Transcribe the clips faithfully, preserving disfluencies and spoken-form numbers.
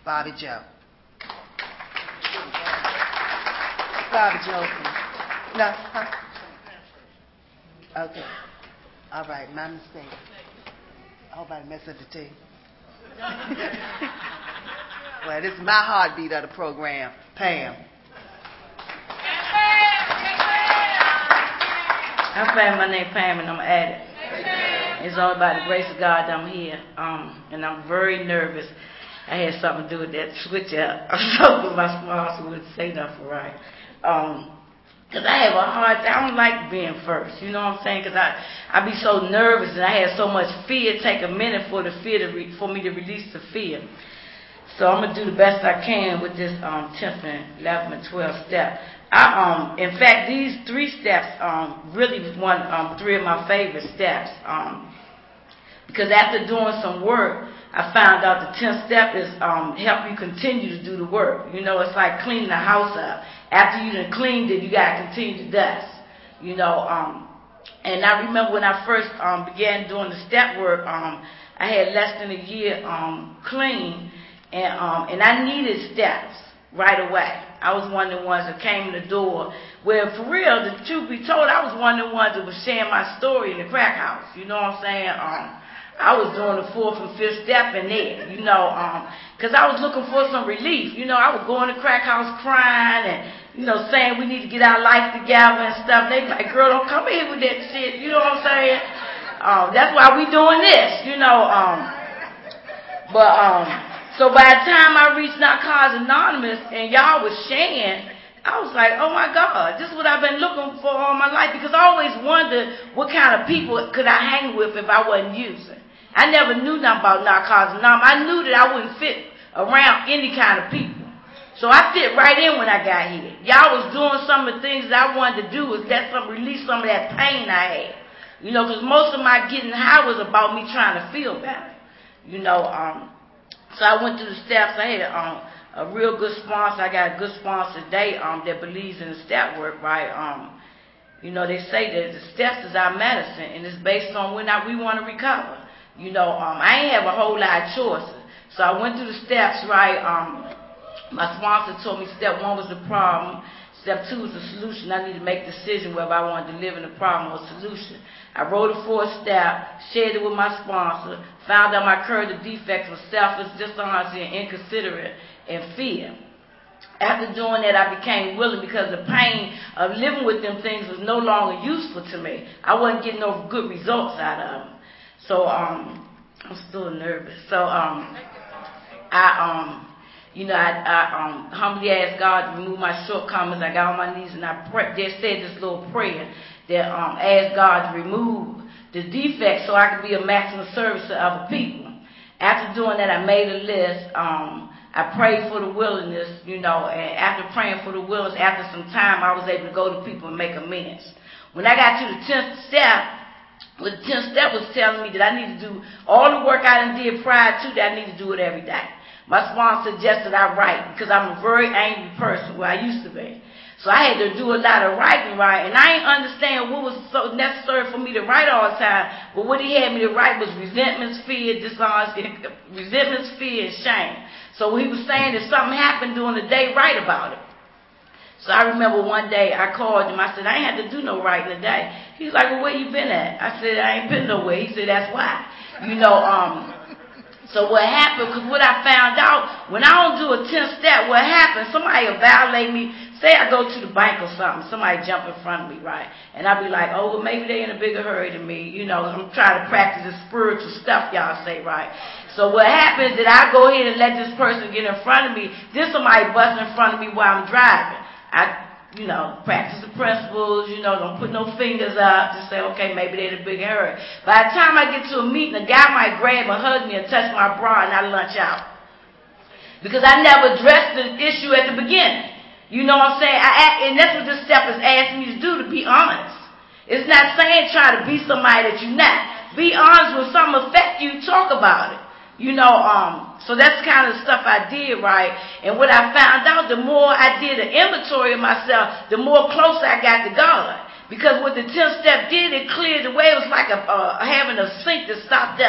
Bobby Joe. Bobby Joe. No, huh? Okay. All right, my mistake. I hope I didn't mess up the tea. Well, this is my heartbeat of the program, Pam. I'm Pam. My name is Pam, and I'm an addict. It's all about the grace of God that I'm here, um, and I'm very nervous. I had something to do with that switch up. I'm so my sponsor wouldn't say nothing right. Um, Because I have a hard time. I don't like being first. You know what I'm saying? Because I, I be so nervous, and I have so much fear. It take a minute for the fear to re, for me to release the fear. So I'm going to do the best I can with this um, tenth and eleventh and twelfth step. I, um, in fact, these three steps um, really one, um, three of my favorite steps. Um, because after doing some work, I found out the tenth step is um, help you continue to do the work. You know, it's like cleaning the house up. After you done cleaned it, you got to continue to dust. You know, um, and I remember when I first um, began doing the step work, um, I had less than a year um, clean, and um, and I needed steps right away. I was one of the ones that came in the door. Well, for real, the truth be told, I was one of the ones that was sharing my story in the crack house. You know what I'm saying? Um, I was doing the fourth and fifth step in there, you know, um, because I was looking for some relief. You know, I would go in the crack house crying and, you know, saying we need to get our life together and stuff. And they be like, girl, don't come here with that shit. You know what I'm saying? Um, that's why we doing this, you know. Um, but um, so by the time I reached Narcotics Anonymous and y'all was sharing, I was like, oh my God, this is what I've been looking for all my life, because I always wondered what kind of people could I hang with if I wasn't using. I never knew nothing about Narcotics Anonymous. I knew that I wouldn't fit around any kind of people. So I fit right in when I got here. Y'all was doing some of the things that I wanted to do, was let some release some of that pain I had. You know, because most of my getting high was about me trying to feel better. You know, um, so I went through the steps. I had um, a real good sponsor. I got a good sponsor today um, that believes in the step work, right? Um, you know, they say that the steps is our medicine, and it's based on when I, we want to recover. You know, um, I ain't have a whole lot of choices. So I went through the steps, right? Um, my sponsor told me step one was the problem. Step two was the solution. I need to make a decision whether I wanted to live in the problem or solution. I wrote a fourth step, shared it with my sponsor, found out my curative defects were selfish, dishonesty, and inconsiderate, and fear. After doing that, I became willing, because the pain of living with them things was no longer useful to me. I wasn't getting no good results out of them. So, um, I'm still nervous. So, um, I, um, you know, I, I um, humbly asked God to remove my shortcomings. I got on my knees and I pray, just said this little prayer that um, asked God to remove the defects so I could be a maximum service to other people. After doing that, I made a list. Um, I prayed for the willingness, you know, and after praying for the willingness, after some time, I was able to go to people and make amends. When I got to the tenth step, Well, the tenth step was telling me that I need to do all the work I done did prior to that. I need to do it every day. My sponsor suggested I write, because I'm a very angry person, where I used to be. So I had to do a lot of writing, right? And I ain't understand what was so necessary for me to write all the time. But what he had me to write was resentments, fear, dishonesty, resentments, fear, and shame. So he was saying that something happened during the day, write about it. So I remember one day I called him. I said, I ain't had to do no writing today. He was like, well, where you been at? I said, I ain't been nowhere. He said, that's why. You know, um, so what happened, because what I found out, when I don't do a tenth step, what happens, somebody will violate me. Say I go to the bank or something, somebody jump in front of me, right? And I'll be like, oh, well, maybe they in a bigger hurry than me. You know, I'm trying to practice the spiritual stuff y'all say, right? So what happens is that I go ahead and let this person get in front of me. Then somebody bust in front of me while I'm driving. I, you know, practice the principles, you know, don't put no fingers up, just say, okay, maybe they're in a big hurry. By the time I get to a meeting, a guy might grab and hug me and touch my bra and I lunch out. Because I never addressed the issue at the beginning. You know what I'm saying? I act, and that's what this step is asking you to do, to be honest. It's not saying try to be somebody that you're not. Be honest. When something affects you, talk about it. You know, um, so that's kind of the stuff I did, right? And what I found out, the more I did an inventory of myself, the more closer I got to God. Because what the tenth step did, it cleared the way. It was like a, uh, having a sink that stopped up.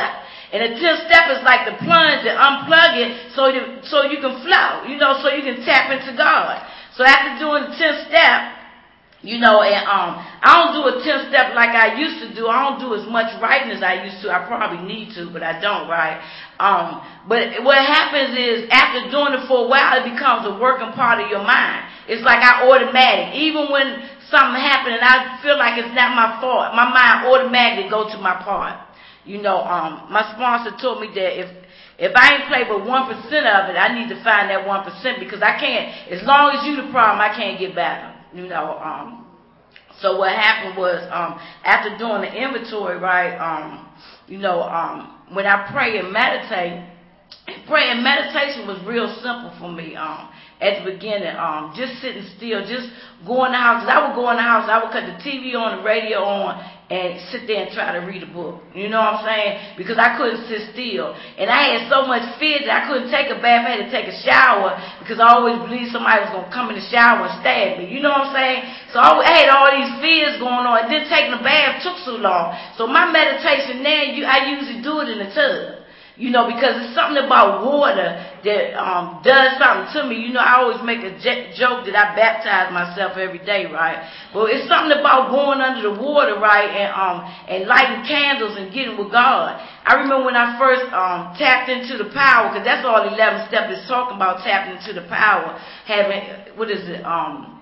And the tenth step is like the plunge and unplug it so you, so you can flow, you know, so you can tap into God. So after doing the tenth step, you know, and um, I don't do a tenth step like I used to do. I don't do as much writing as I used to. I probably need to, but I don't write. Um, but what happens is after doing it for a while, it becomes a working part of your mind. It's like I automatic. Even when something happens and I feel like it's not my fault, my mind automatically go to my part. You know, um, my sponsor told me that if if I ain't play but one percent of it, I need to find that one percent because I can't. As long as you the problem, I can't get better. You know, um, so what happened was, um, after doing the inventory, right, um, you know, um, when I pray and meditate, prayer and meditation was real simple for me, um, at the beginning, um, just sitting still, just go in the house. I would go in the house, I would cut the T V on, the radio on, and sit there and try to read a book. You know what I'm saying? Because I couldn't sit still. And I had so much fear that I couldn't take a bath. I had to take a shower because I always believed somebody was going to come in the shower and stab me. You know what I'm saying? So I had all these fears going on. And then taking a bath took so long. So my meditation now, you, I usually do it in the tub. You know, because it's something about water that um, does something to me. You know, I always make a j- joke that I baptize myself every day, right? But it's something about going under the water, right, and um, and lighting candles and getting with God. I remember when I first um, tapped into the power, because that's all the eleven steps is talking about, tapping into the power, having, what is it, um,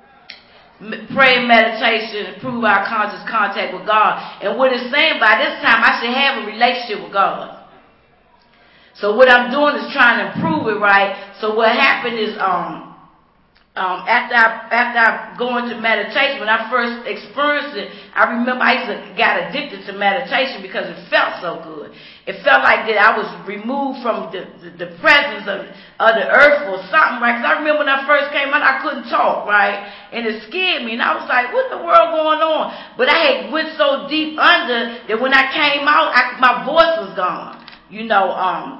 pray, meditation, improve our conscious contact with God. And what it's saying by this time, I should have a relationship with God. So what I'm doing is trying to improve it, right? So what happened is, um, um, after I after I go into meditation, when I first experienced it, I remember I used to got addicted to meditation because it felt so good. It felt like that I was removed from the the, the presence of of the earth or something, right? Because I remember when I first came out, I couldn't talk, right? And it scared me, and I was like, "What the world going on?" But I had went so deep under that when I came out, I, my voice was gone. You know, um.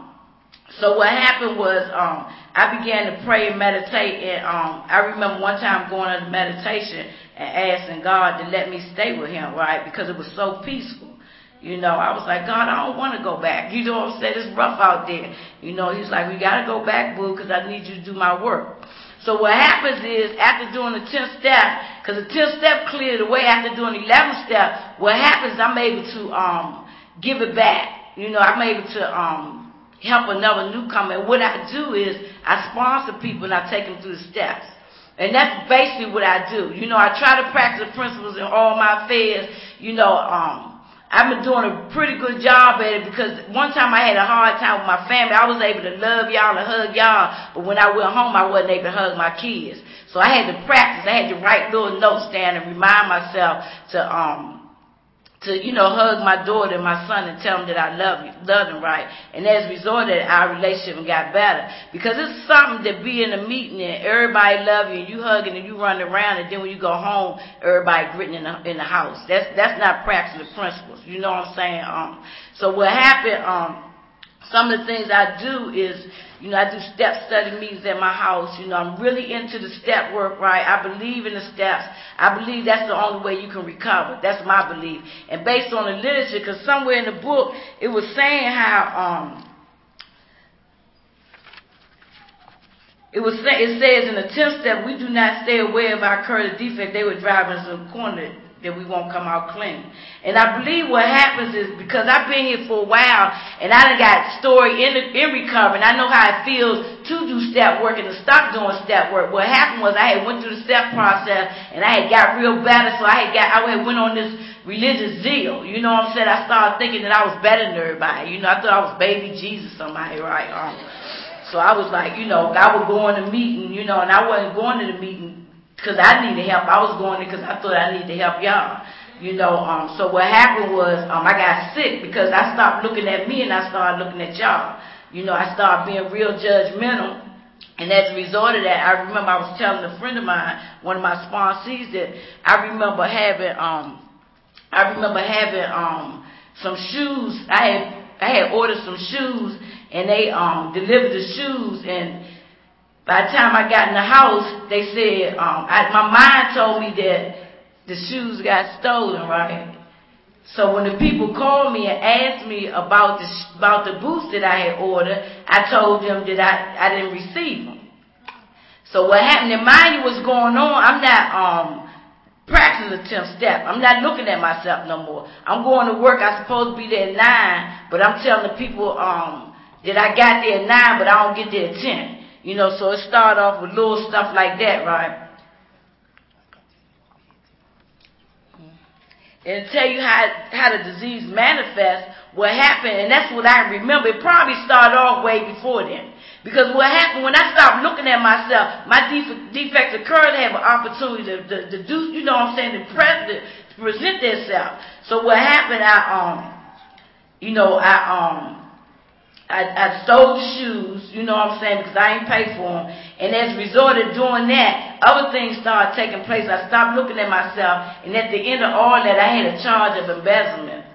So what happened was um, I began to pray and meditate, and um, I remember one time going into meditation and asking God to let me stay with Him, right, because it was so peaceful. You know, I was like, God, I don't want to go back. You know what I'm saying? It's rough out there. You know, He's like, we got to go back, boo, because I need you to do my work. So what happens is, after doing the tenth step, because the tenth step cleared the way, after doing the eleventh step, what happens, I'm able to um, give it back. You know, I'm able to um, help another newcomer. And what I do is I sponsor people and I take them through the steps. And that's basically what I do. You know, I try to practice the principles in all my affairs. You know, um, I've been doing a pretty good job at it because one time I had a hard time with my family. I was able to love y'all and hug y'all, but when I went home, I wasn't able to hug my kids. So I had to practice. I had to write little notes down and remind myself to, um, to, you know, hug my daughter and my son and tell them that I love you, love them, right? And as a result of that, our relationship got better. Because it's something to be in a meeting and everybody love you and you hugging and you running around, and then when you go home, everybody gritting in the, in the house. That's that's not practicing the principles. You know what I'm saying? Um, so what happened, um, some of the things I do is, you know, I do step study meetings at my house. You know, I'm really into the step work, right? I believe in the steps. I believe that's the only way you can recover. That's my belief. And based on the literature, because somewhere in the book, it was saying how, um, it was say, it says in the tenth step, we do not stay aware of our current defect. They would drive us in the corner that we won't come out clean. And I believe what happens is, because I've been here for a while and I done got story in, the, in recovery, and I know how it feels to do step work and to stop doing step work. What happened was I had went through the step process and I had got real better, so I had got I had went on this religious zeal. You know what I'm saying? I started thinking that I was better than everybody. You know, I thought I was baby Jesus somebody, right? Um, so I was like, you know, I would go in the meeting, you know, and I wasn't going to the meeting because I needed help. I was going there because I thought I needed to help y'all. You know, um, so what happened was um, I got sick because I stopped looking at me and I started looking at y'all. You know, I started being real judgmental. And as a result of that, I remember I was telling a friend of mine, one of my sponsees, that I remember having, um, I remember having um, some shoes. I had I had ordered some shoes, and they um, delivered the shoes, and by the time I got in the house, they said, um, I, my mind told me that the shoes got stolen, right? So when the people called me and asked me about the about the boots that I had ordered, I told them that I, I didn't receive them. So what happened, and mind you what's going on, I'm not um practicing the tenth step. I'm not looking at myself no more. I'm going to work. I'm supposed to be there at nine, but I'm telling the people um that I got there at nine, but I don't get there at ten. You know, so it started off with little stuff like that, right? And tell you how how the disease manifests, what happened, and that's what I remember. It probably started off way before then. Because what happened when I stopped looking at myself, my def- defects occurred to have an opportunity to, to, to do, you know what I'm saying, to, pre- to present themselves. So what happened, I, um, you know, I, um, I, I stole the shoes, you know what I'm saying, because I ain't paid for them. And as a result of doing that, other things started taking place. I stopped looking at myself, and at the end of all that, I had a charge of embezzlement.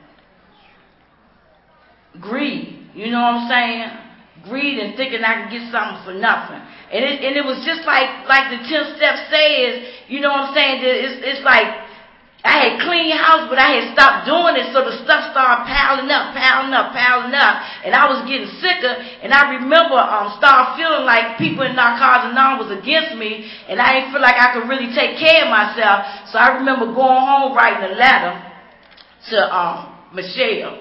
Greed, you know what I'm saying? Greed and thinking I could get something for nothing. And it, and it was just like, like the tenth step says, you know what I'm saying, that it's, it's like, I had clean house, but I had stopped doing it, so the stuff started piling up, piling up, piling up, and I was getting sicker, and I remember um started feeling like people in Narcotics Anonymous was against me, and I didn't feel like I could really take care of myself, so I remember going home writing a letter to um Michelle,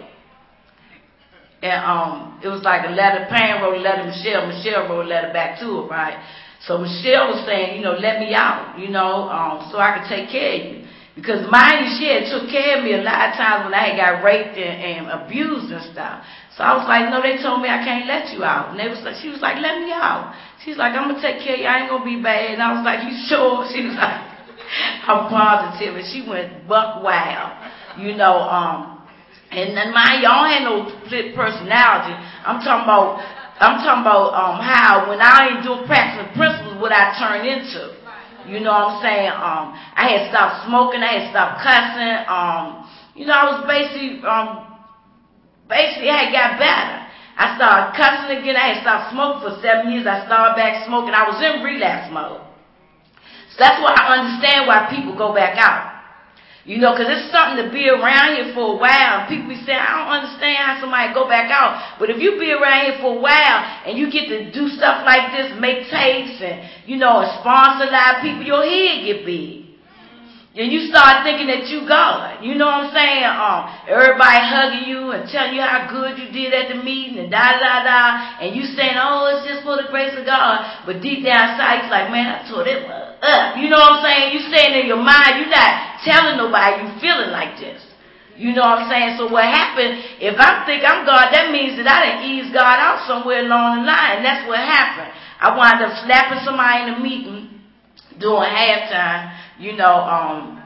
and um it was like a letter, Pam wrote a letter to Michelle, Michelle wrote a letter back to her, right? So Michelle was saying, you know, let me out, you know, um so I could take care of you. Because mind you, she had took care of me a lot of times when I had got raped and, and abused and stuff. So I was like, no, they told me I can't let you out. And they was like, she was like, let me out. She's like, I'm going to take care of you. I ain't going to be bad. And I was like, you sure? She was like, I'm positive. And she went buck wild, you know. Um, and then mind you, I don't have no split personality. I'm talking about, I'm talking about um, how when I ain't doing practicing principles, what I turn into. You know what I'm saying? Um, I had stopped smoking. I had stopped cussing. Um, you know, I was basically, um, basically, I had got better. I started cussing again. I had stopped smoking for seven years. I started back smoking. I was in relapse mode. So that's why I understand why people go back out. You know, because it's something to be around here for a while. And people be saying, I don't understand how somebody go back out. But if you be around here for a while and you get to do stuff like this, make tapes and, you know, and sponsor a lot of people, your head get big. And you start thinking that you God. You know what I'm saying? Um, everybody hugging you and telling you how good you did at the meeting and da da da. And you saying, oh, it's just for the grace of God. But deep down inside, you're like, man, I tore that up. You know what I'm saying? You saying in your mind, you're not telling nobody you feeling like this. You know what I'm saying? So what happened, if I think I'm God, that means that I didn't ease God out somewhere along the line. And that's what happened. I wound up slapping somebody in the meeting during halftime. You know, um,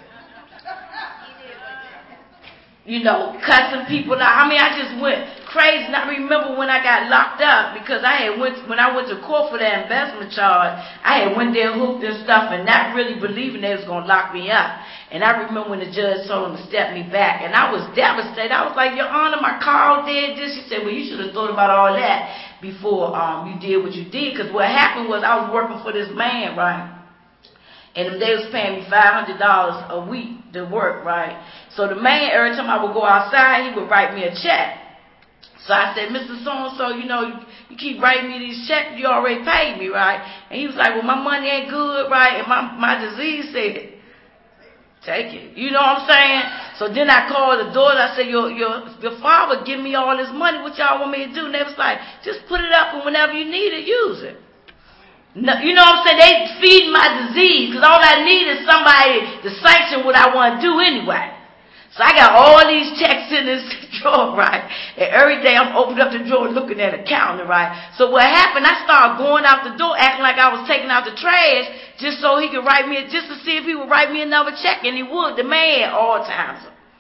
you know, cussing people out. I mean, I just went crazy. And I remember when I got locked up because I had went when I went to court for that embezzlement charge. I had went there hooked and stuff, and not really believing they was gonna lock me up. And I remember when the judge told him to step me back, and I was devastated. I was like, Your Honor, my car did this. She said, well, you should have thought about all that before um you did what you did. Because what happened was I was working for this man, right? And they was paying me five hundred dollars a week to work, right? So the man, every time I would go outside, he would write me a check. So I said, Mister So-and-so, you know, you, you keep writing me these checks, you already paid me, right? And he was like, well, my money ain't good, right? And my, my disease said, take it. You know what I'm saying? So then I called the daughter. I said, your, your, your father give me all this money. What y'all want me to do? And they was like, just put it up and whenever you need it, use it. No, you know what I'm saying? They feed my disease because all I need is somebody to sanction what I want to do anyway. So I got all these checks in this drawer, right? And every day I'm opening up the drawer looking at a calendar, right? So what happened, I started going out the door acting like I was taking out the trash just so he could write me, just to see if he would write me another check. And he would. The man had all times.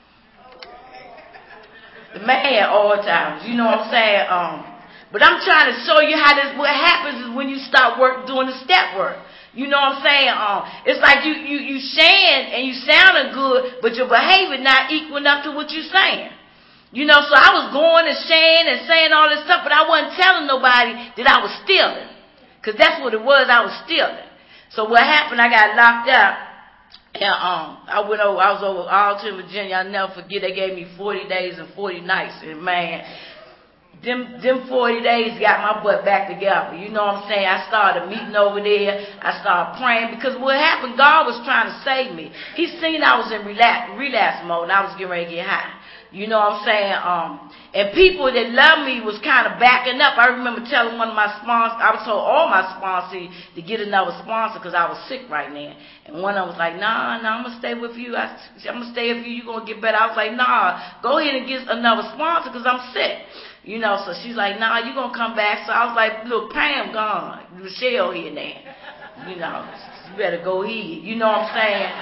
The man had all times. You know what I'm saying? Um, But I'm trying to show you how this, what happens is when you start work, doing the step work. You know what I'm saying? Um, it's like you, you, you saying and you sounding good, but your behavior not equaling up to what you're saying. You know, so I was going and saying and saying all this stuff, but I wasn't telling nobody that I was stealing. Because that's what it was, I was stealing. So what happened, I got locked up. And um, I went over, I was over Alton, Virginia. I'll never forget, they gave me forty days and forty nights. And man, them, them forty days got my butt back together. You know what I'm saying? I started meeting over there. I started praying because what happened, God was trying to save me. He seen I was in relapse, relapse mode and I was getting ready to get high. You know what I'm saying? Um, and people that loved me was kind of backing up. I remember telling one of my sponsors, I was told all my sponsors to get another sponsor because I was sick right now. And one of them was like, nah, nah, I'm going to stay with you. I, I'm going to stay with you. You're going to get better. I was like, nah, go ahead and get another sponsor because I'm sick. You know, so she's like, nah, you're going to come back. So I was like, look, Pam gone. Michelle here now. You know, you better go eat. You know what I'm saying?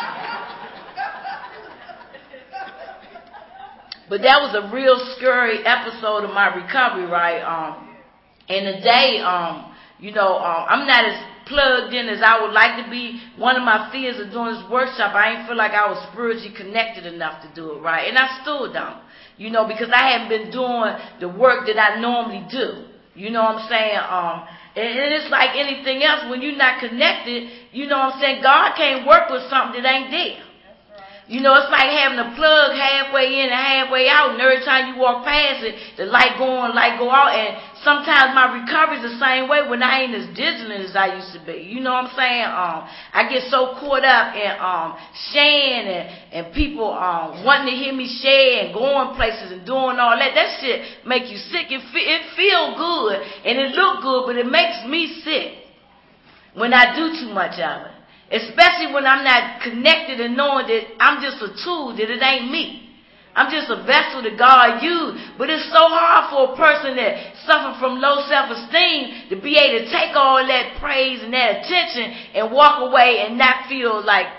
But that was a real scary episode of my recovery, right? Um, and today, um, you know, um, I'm not as plugged in as I would like to be. One of my fears of doing this workshop, I didn't feel like I was spiritually connected enough to do it, right? And I still don't, you know, because I haven't been doing the work that I normally do. You know what I'm saying? Um, and, and it's like anything else. When you're not connected, you know what I'm saying? God can't work with something that ain't there. You know, it's like having a plug halfway in and halfway out, and every time you walk past it, the light go on, light go out, and sometimes my recovery's the same way when I ain't as digital as I used to be. You know what I'm saying? Um, I get so caught up in um sharing and, and people um wanting to hear me share and going places and doing all that. That shit make you sick. It, fe- it feel good and it look good, but it makes me sick when I do too much of it. Especially when I'm not connected and knowing that I'm just a tool, that it ain't me. I'm just a vessel that God used. But it's so hard for a person that suffer from low self-esteem to be able to take all that praise and that attention and walk away and not feel like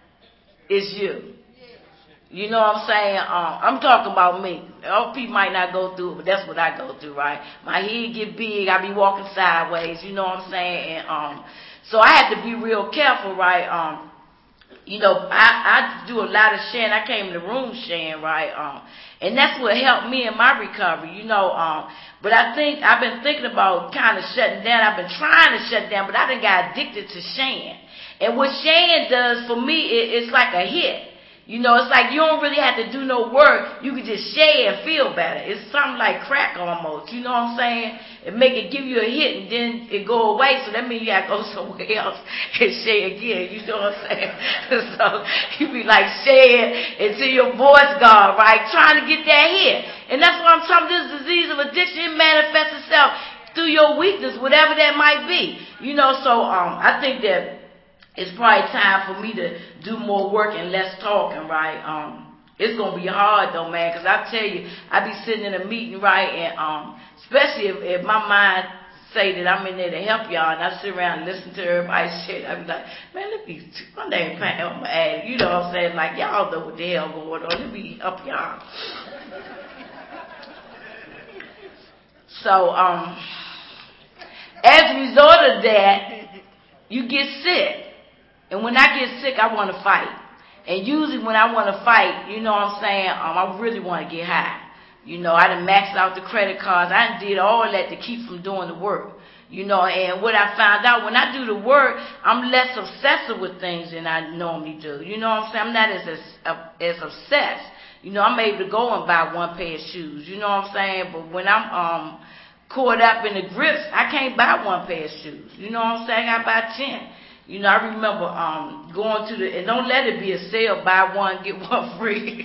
it's you. You know what I'm saying? Um, I'm talking about me. Other people might not go through it, but that's what I go through, right? My head get big, I be walking sideways, you know what I'm saying? And um So I had to be real careful, right? Um, you know, I, I do a lot of sharing. I came in the room sharing, right? Um, and that's what helped me in my recovery, you know. Um, but I think I've been thinking about kind of shutting down. I've been trying to shut down, but I done got addicted to sharing. And what sharing does for me, it, it's like a hit. You know, it's like you don't really have to do no work. You can just share and feel better. It's something like crack almost. You know what I'm saying? It make it give you a hit and then it go away. So that means you have to go somewhere else and share again. You know what I'm saying? So you be like sharing until your voice gone, right? Trying to get that hit. And that's what I'm talking about. This disease of addiction, it manifests itself through your weakness, whatever that might be. You know, so um, I think that it's probably time for me to do more work and less talking, right? Um, it's going to be hard, though, man, because I tell you, I be sitting in a meeting, right, and um, especially if, if my mind say that I'm in there to help y'all, and I sit around and listen to everybody's shit, I be like, man, let me, my name Pam, I'm going to add, you know what I'm saying? Like, y'all know what the hell going on. Let me help y'all. So, um, as a result of that, you get sick. And when I get sick, I want to fight. And usually when I want to fight, you know what I'm saying, um, I really want to get high. You know, I done maxed out the credit cards. I done did all that to keep from doing the work. You know, and what I found out, when I do the work, I'm less obsessive with things than I normally do. You know what I'm saying? I'm not as, as, as obsessed. You know, I'm able to go and buy one pair of shoes. You know what I'm saying? But when I'm um caught up in the grips, I can't buy one pair of shoes. You know what I'm saying? I buy ten. You know, I remember um, going to the, and don't let it be a sale, buy one, get one free.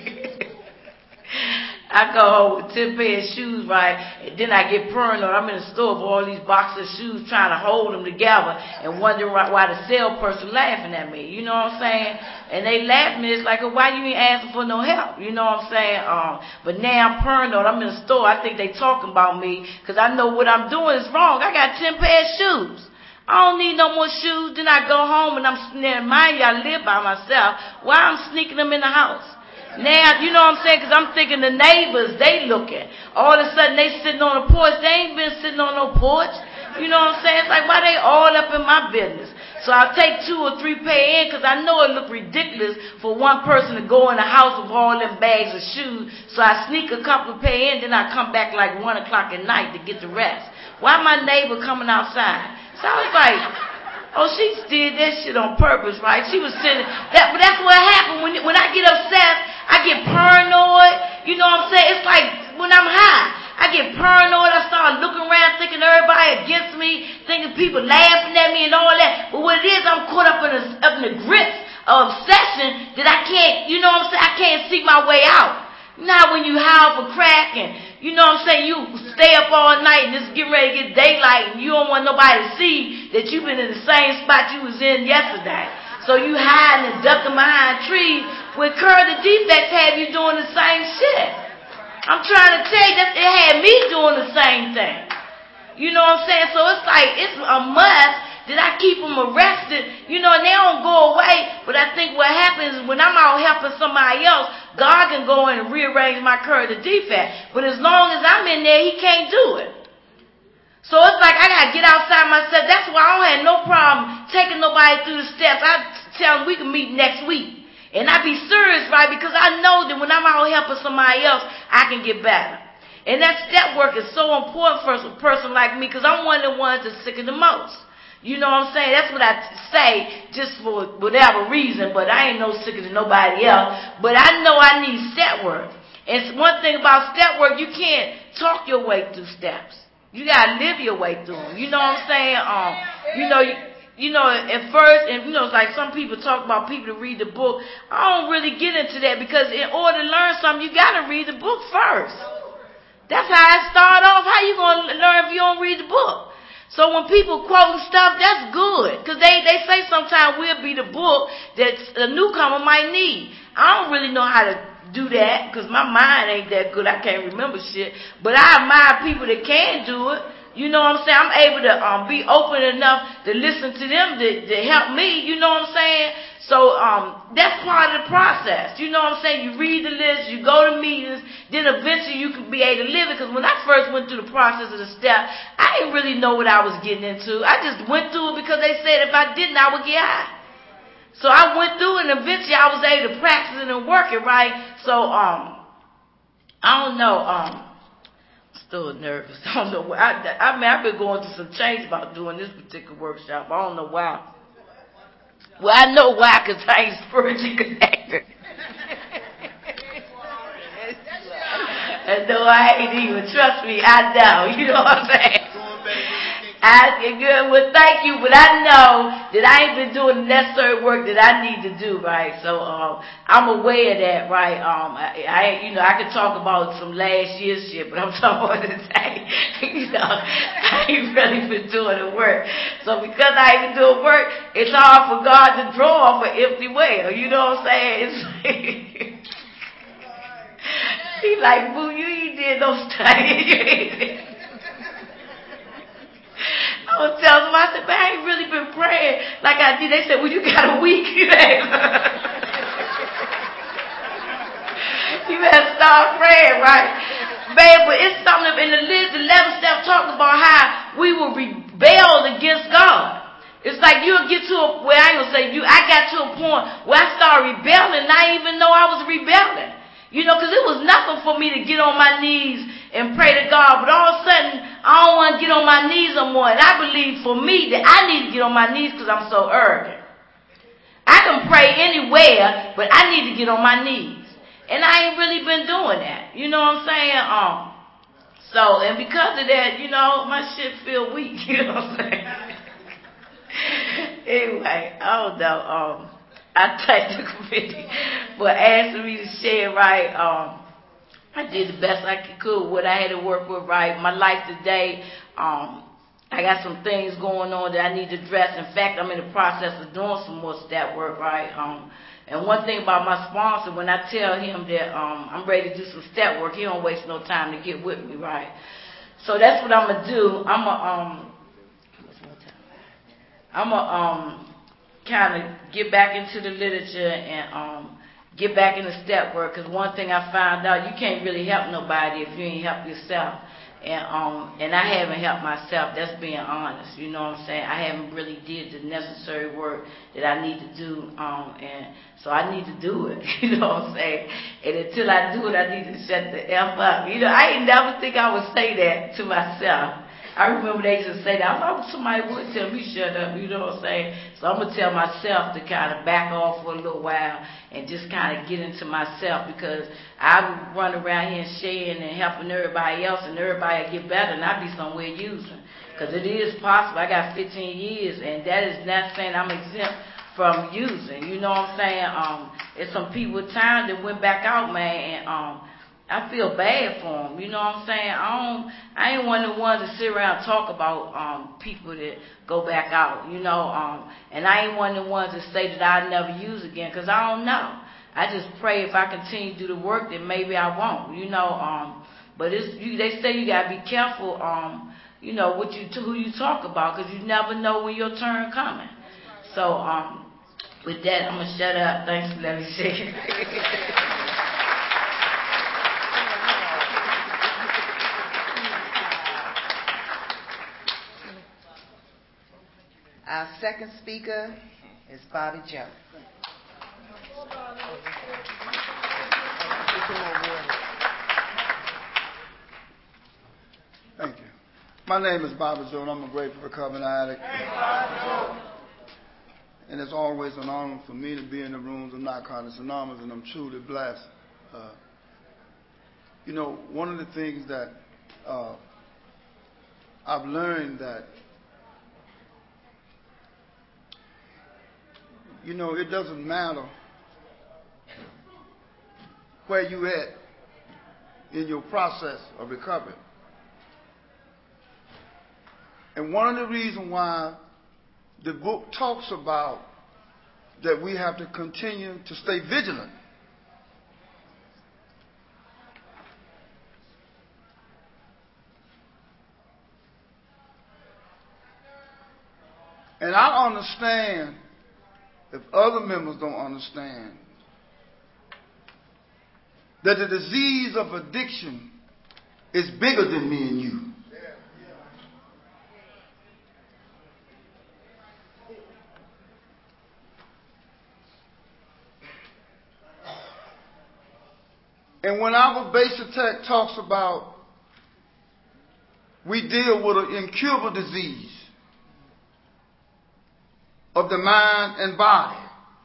I go home with ten pair of shoes, right, and then I get paranoid. I'm in the store with all these boxes of shoes trying to hold them together and wondering why the salesperson laughing at me. You know what I'm saying? And they laugh at me. It's like, well, why you ain't asking for no help? You know what I'm saying? Um, but now I'm paranoid. I'm in the store. I think they talking about me because I know what I'm doing is wrong. I got ten pair of shoes. I don't need no more shoes. Then I go home and I'm, mind you, I live by myself. Why I'm sneaking them in the house? Now, you know what I'm saying? Because I'm thinking the neighbors, they looking. All of a sudden, they sitting on the porch. They ain't been sitting on no porch. You know what I'm saying? It's like, why they all up in my business? So I'll take two or three pair in because I know it look ridiculous for one person to go in the house with all them bags of shoes. So I sneak a couple of pair in, then I come back like one o'clock at night to get the rest. Why my neighbor coming outside? So I was like, Oh, she did that shit on purpose, right? She was sitting, that, but that's what happened. When, when I get upset, I get paranoid. You know what I'm saying? It's like when I'm high, I get paranoid. I start looking around thinking everybody against me, thinking people laughing at me and all that. But what it is, I'm caught up in, a, up in the grips of obsession that I can't, you know what I'm saying? I can't see my way out. Now when you howl for crack and, you know what I'm saying, you stay up all night and it's getting ready to get daylight and you don't want nobody to see that you've been in the same spot you was in yesterday. So you hiding and ducking behind trees with current defects have you doing the same shit. I'm trying to tell you that it had me doing the same thing. You know what I'm saying? So it's like, it's a must that I keep them arrested, you know, and they don't go away. But I think what happens is when I'm out helping somebody else, God can go in and rearrange my current defect. But as long as I'm in there, he can't do it. So it's like I got to get outside myself. That's why I don't have no problem taking nobody through the steps. I tell them we can meet next week. And I be serious, right, because I know that when I'm out helping somebody else, I can get better. And that step work is so important for a person like me because I'm one of the ones that's sick of the most. You know what I'm saying? That's what I say just for whatever reason, but I ain't no sicker than nobody else. But I know I need step work. And one thing about step work, you can't talk your way through steps. You got to live your way through them. You know what I'm saying? Um, you know, you, you know, at first, and you know, it's like some people talk about people to read the book. I don't really get into that because in order to learn something, you got to read the book first. That's how I start off. How you going to learn if you don't read the book? So when people quoting stuff, that's good. Because they, they say sometimes we'll be the book that a newcomer might need. I don't really know how to do that because my mind ain't that good. I can't remember shit. But I admire people that can do it. You know what I'm saying? I'm able to um, be open enough to listen to them to, to help me. You know what I'm saying? So um, that's part of the process. You know what I'm saying? You read the list, you go to meetings, then eventually you can be able to live it. Because when I first went through the process of the step, I didn't really know what I was getting into. I just went through it because they said if I didn't, I would get high. So I went through it and eventually I was able to practice it and work it, right? So um, I don't know. Um, I'm still nervous. I don't know why. I, I mean, I've been going through some change about doing this particular workshop. I don't know why. Well, I know why, because I ain't spiritually connected. And though I ain't even, trust me, I know. You know what I'm saying? I, good, well, thank you, but I know that I ain't been doing the necessary work that I need to do, right? So um, I'm aware of that, right? Um, I, I, you know, I could talk about some last year's shit, but I'm talking about today. You know, I ain't really been doing the work. So because I ain't been doing work, it's hard for God to draw off an empty well. You know what I'm saying? It's like, he like, boo, you ain't did no study. I was telling them, I said, but I ain't really been praying like I did. They said, well, you got a week. You better start praying, right? Babe, but it's something in the list, the eleventh step talks about how we will rebel against God. It's like you'll get to a, where I ain't going to say you, I got to a point where I started rebelling and I didn't even know I was rebelling. You know, because it was nothing for me to get on my knees and pray to God. But all of a sudden, I don't want to get on my knees no more. And I believe for me that I need to get on my knees because I'm so arrogant. I can pray anywhere, but I need to get on my knees. And I ain't really been doing that. You know what I'm saying? Um, so, and because of that, you know, my shit feel weak. You know what I'm saying? Anyway, I don't know. Um, I thank the committee for asking me to share, right? Um, I did the best I could, what I had to work with, right? My life today, um, I got some things going on that I need to address. In fact, I'm in the process of doing some more step work, right? Um, and one thing about my sponsor, when I tell him that um, I'm ready to do some step work, he don't waste no time to get with me, right? So that's what I'm going to do. I'm going to, um, what's more time? I'm going to, um, kind of get back into the literature and um, get back into step work. Because one thing I found out, you can't really help nobody if you ain't help yourself. And um, and I haven't helped myself. That's being honest. You know what I'm saying? I haven't really did the necessary work that I need to do. Um, and so I need to do it. You know what I'm saying? And until I do it, I need to shut the F up. You know, I ain't never think I would say that to myself. I remember they used to say that. I thought somebody would tell me shut up, you know what I'm saying? So I'm going to tell myself to kind of back off for a little while and just kind of get into myself, because I would run around here and sharing and helping everybody else, and everybody get better, and I'd be somewhere using. Because it is possible. I got fifteen years, and that is not saying I'm exempt from using. You know what I'm saying? Um, it's some people with time that went back out, man, and um, I feel bad for them. You know what I'm saying? I don't. I ain't one of the ones to sit around and talk about um, people that go back out. You know, um, and I ain't one of the ones that say that I'll never use again, because I don't know. I just pray if I continue to do the work, then maybe I won't. You know, um, but it's you, they say you gotta be careful. Um, you know what you who you talk about, because you never know when your turn coming. So um, with that, I'm gonna shut up. Thanks for letting me share. Our second speaker is Bobby Joe. Thank you. My name is Bobby Joe, and I'm a grateful recovering addict. And it's always an honor for me to be in the rooms of Narcotics Anonymous, and I'm truly blessed. Uh, you know, one of the things that uh, I've learned that, you know, it doesn't matter where you at in your process of recovery. And one of the reasons why the book talks about that we have to continue to stay vigilant. And I understand if other members don't understand that the disease of addiction is bigger than me and you. And when our base attack talks about we deal with an incurable disease of the mind and body,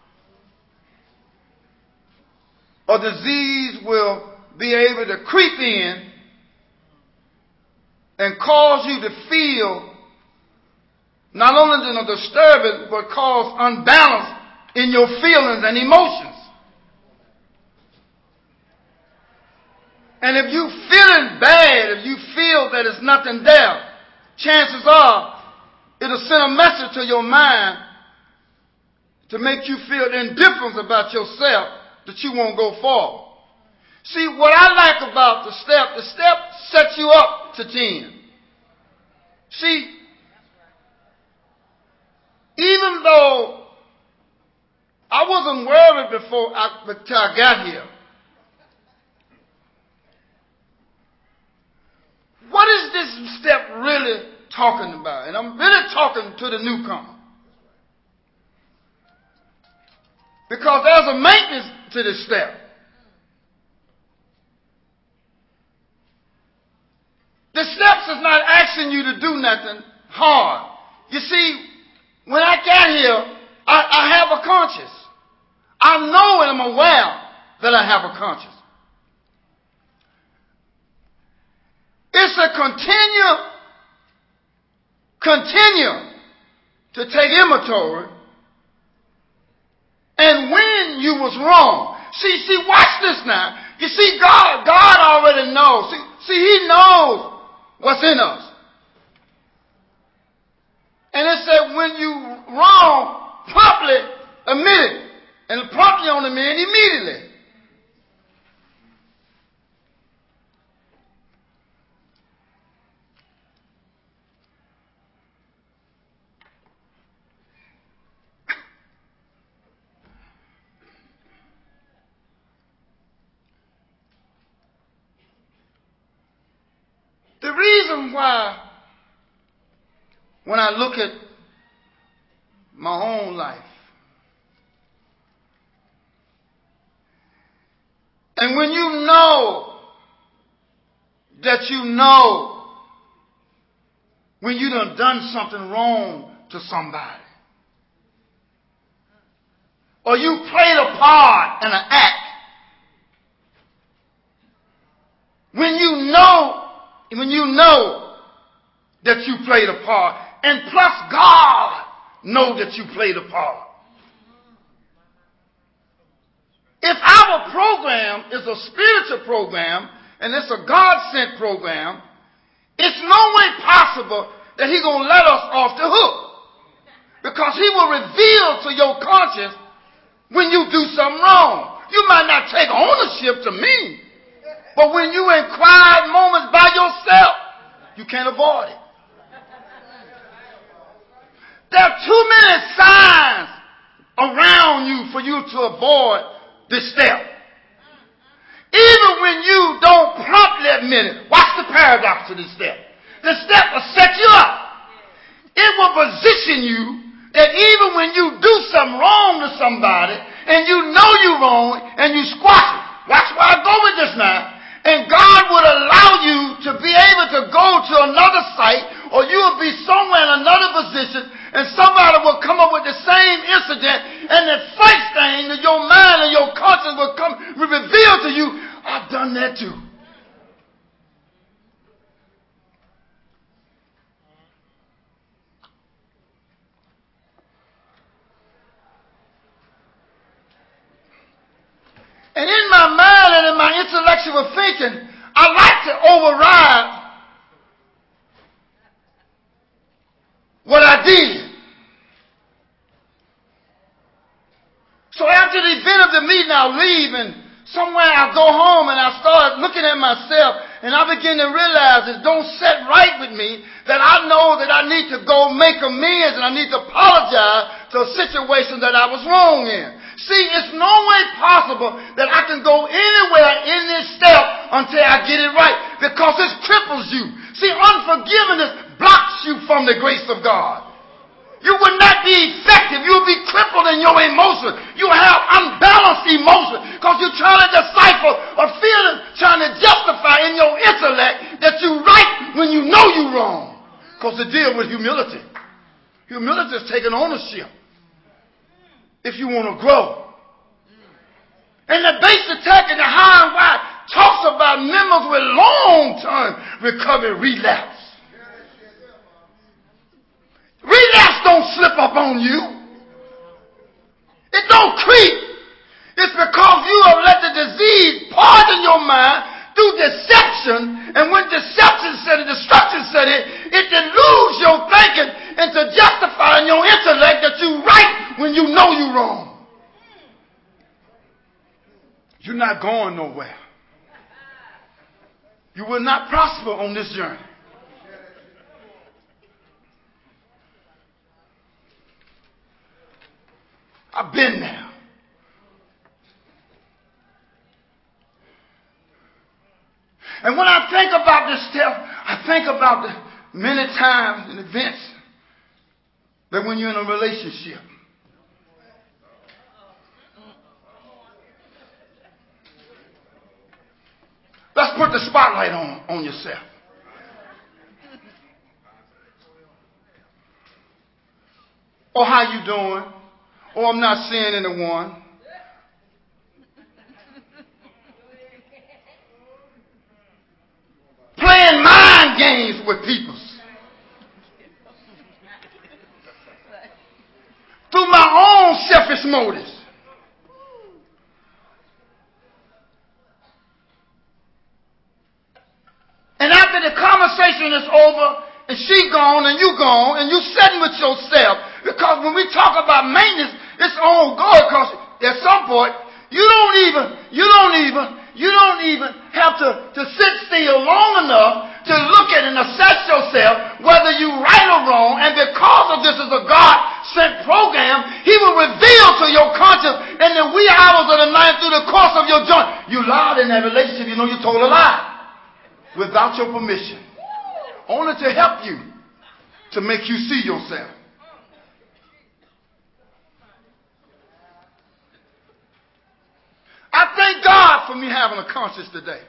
a disease will be able to creep in and cause you to feel not only the disturbance, but cause unbalance in your feelings and emotions. And if you're feeling bad, if you feel that there's nothing there, chances are it'll send a message to your mind to make you feel indifference about yourself that you won't go forward. See, what I like about the step, the step sets you up to ten. See, even though I wasn't worried before I, until I got here, what is this step really talking about? And I'm really talking to the newcomer. Because there's a maintenance to this step. The steps is not asking you to do nothing hard. You see, when I got here, I, I have a conscience. I know and I'm aware that I have a conscience. It's a continue, continue to take inventory. And when you was wrong. See, see, watch this now. You see, God, God already knows. See, see, He knows what's in us. And it said when you wrong, promptly admit it. And promptly on the man immediately. The reason why, when I look at my own life, and when you know that you know when you done done something wrong to somebody. Or you played a part in an act. When you know, when you know that you played a part, and plus God know that you played a part. If our program is a spiritual program and it's a God-sent program, it's no way possible that He's going to let us off the hook. Because He will reveal to your conscience when you do something wrong. You might not take ownership to me, but when you in quiet moments by yourself, you can't avoid it. There are too many signs around you for you to avoid this step. Even when you don't promptly admit it. Watch the paradox of this step. The step will set you up. It will position you that even when you do something wrong to somebody and you know you're wrong and you squash it. Watch where I go with this now. And God would allow you to be able to go to another site, or you will be somewhere in another position, and somebody will come up with the same incident, and the first thing that your mind and your conscience will come will reveal to you, I've done that too. And in my mind and in my intellectual thinking, I like to override what I did. So after the event of the meeting, I'll leave, and somewhere I go home and I start looking at myself, and I begin to realize it don't set right with me, that I know that I need to go make amends and I need to apologize to a situation that I was wrong in. See, it's no way possible that I can go anywhere in this step until I get it right, because it cripples you. See, unforgiveness blocks you from the grace of God. You will not be effective. You will be crippled in your emotions. You will have unbalanced emotions because you're trying to decipher or feeling, trying to justify in your intellect that you're right when you know you're wrong. Because it deals with humility. Humility is taking ownership if you want to grow. And the base attack in the high and wide talks about members with long-term recovery relapse. Relapse don't slip up on you. It don't creep. It's because you have let the disease poison your mind through deception. And when deception set in, destruction set in, it deludes your thinking into justifying your intellect that you're right when you know you're wrong. You're not going nowhere. You will not prosper on this journey. I've been there. And when I think about this step, I think about the many times and events that when you're in a relationship, let's put the spotlight on, on yourself. Or how you doing? Or I'm not seeing anyone. Playing mind games with people. Through my own selfish motives. And after the conversation is over, and she gone, and you gone, and you sitting with yourself. Because when we talk about maintenance, it's on God, because at some point, you don't even, you don't even, you don't even have to, to sit still long enough to look at and assess yourself whether you right or wrong. And because of this is a God-sent program, He will reveal to your conscience in the wee hours of the night through the course of your journey. You lied in that relationship, you know you told a lie. Without your permission. Only to help you, to make you see yourself. I thank God for me having a conscience today.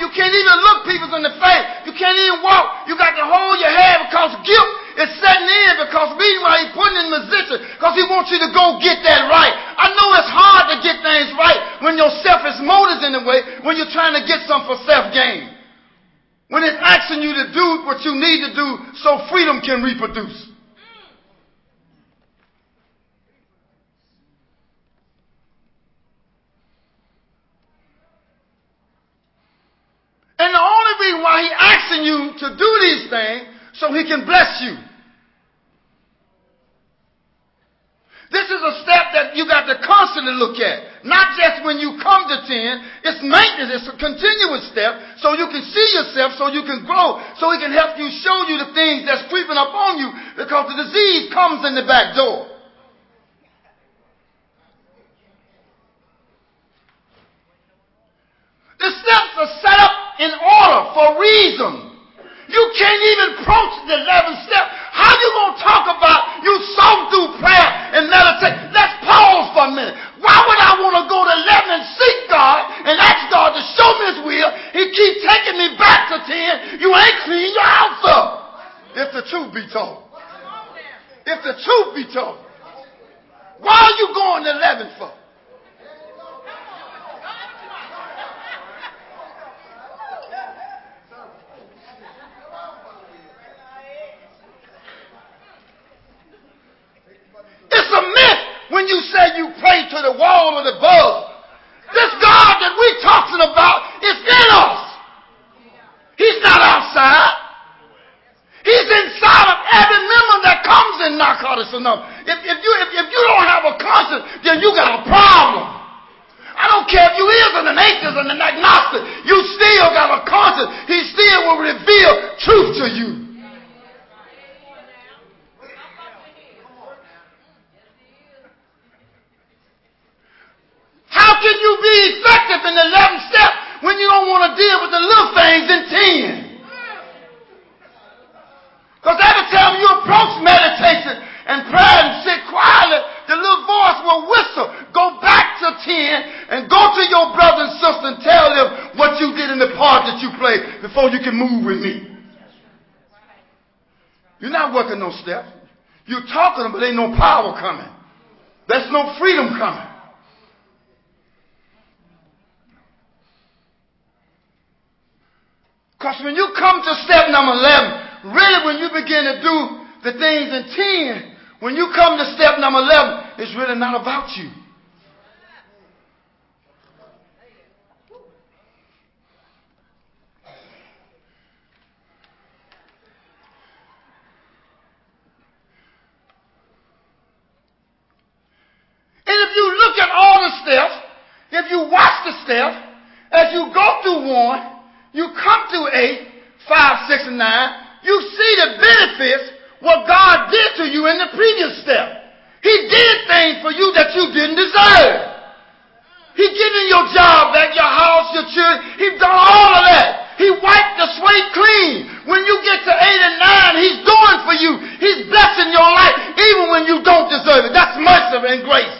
You can't even look people in the face. You can't even walk. You got to hold your head because guilt is setting in, because reason why he's putting in position, because he wants you to go get that right. I know it's hard to get things right when your selfish motives in the way, when you're trying to get something for self-gain. When it's asking you to do what you need to do so freedom can reproduce. And the only reason why he's asking you to do these things, so he can bless you. This is a step that you got to constantly look at. Not just when you come to ten. It's maintenance. It's a continuous step so you can see yourself, so you can grow, so he can help you, show you the things that's creeping up on you, because the disease comes in the back door. The steps are set up in order for a reason. You can't even approach the eleventh step. How you going to talk about you sow through prayer and meditate? Let's pause for a minute. Why would I want to go to eleven and seek God and ask God to show me his will? He keeps taking me back to ten. You ain't cleaned your house up. If the truth be told. If the truth be told. Why are you going to eleven for? It's a myth when you say you pray to the wall or the bug. This God that we're talking about is in us. He's not outside. He's inside of every member that comes in Narcotics Anonymous. If, if, you, if, if you don't have a conscience, then you got a problem. I don't care if you is an atheist and an agnostic. You still got a conscience. He still will reveal truth to you. How can you be effective in the eleventh step when you don't want to deal with the little things in ten? Because every time you approach meditation and prayer and sit quietly, the little voice will whistle. Go back to ten and go to your brother and sister and tell them what you did in the part that you played before you can move with me. You're not working no steps. You're talking, but ain't no power coming. There's no freedom coming. Because when you come to step number eleven, really when you begin to do the things in ten, when you come to step number eleven, it's really not about you. And if you look at all the steps, if you watch the steps, as you go through one, you come through eight, five, six, and nine, you see the benefits, what God did to you in the previous step. He did things for you that you didn't deserve. He given your job back, your house, your children. He's done all of that. He wiped the slate clean. When you get to eight and nine, he's doing for you. He's blessing your life even when you don't deserve it. That's mercy and grace.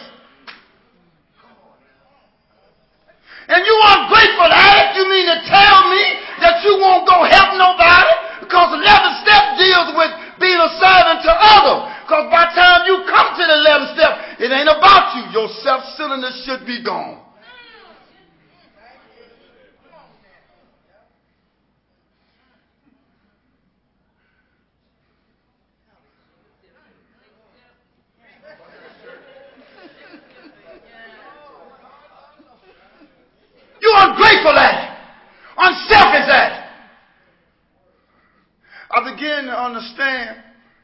And you ungrateful addict, you mean to tell me that you won't go help nobody? Because the eleventh step deals with being a servant to others. Because by the time you come to the eleventh step, it ain't about you. Your self-centeredness should be gone. You ungrateful addict. Unselfish addict. I begin to understand.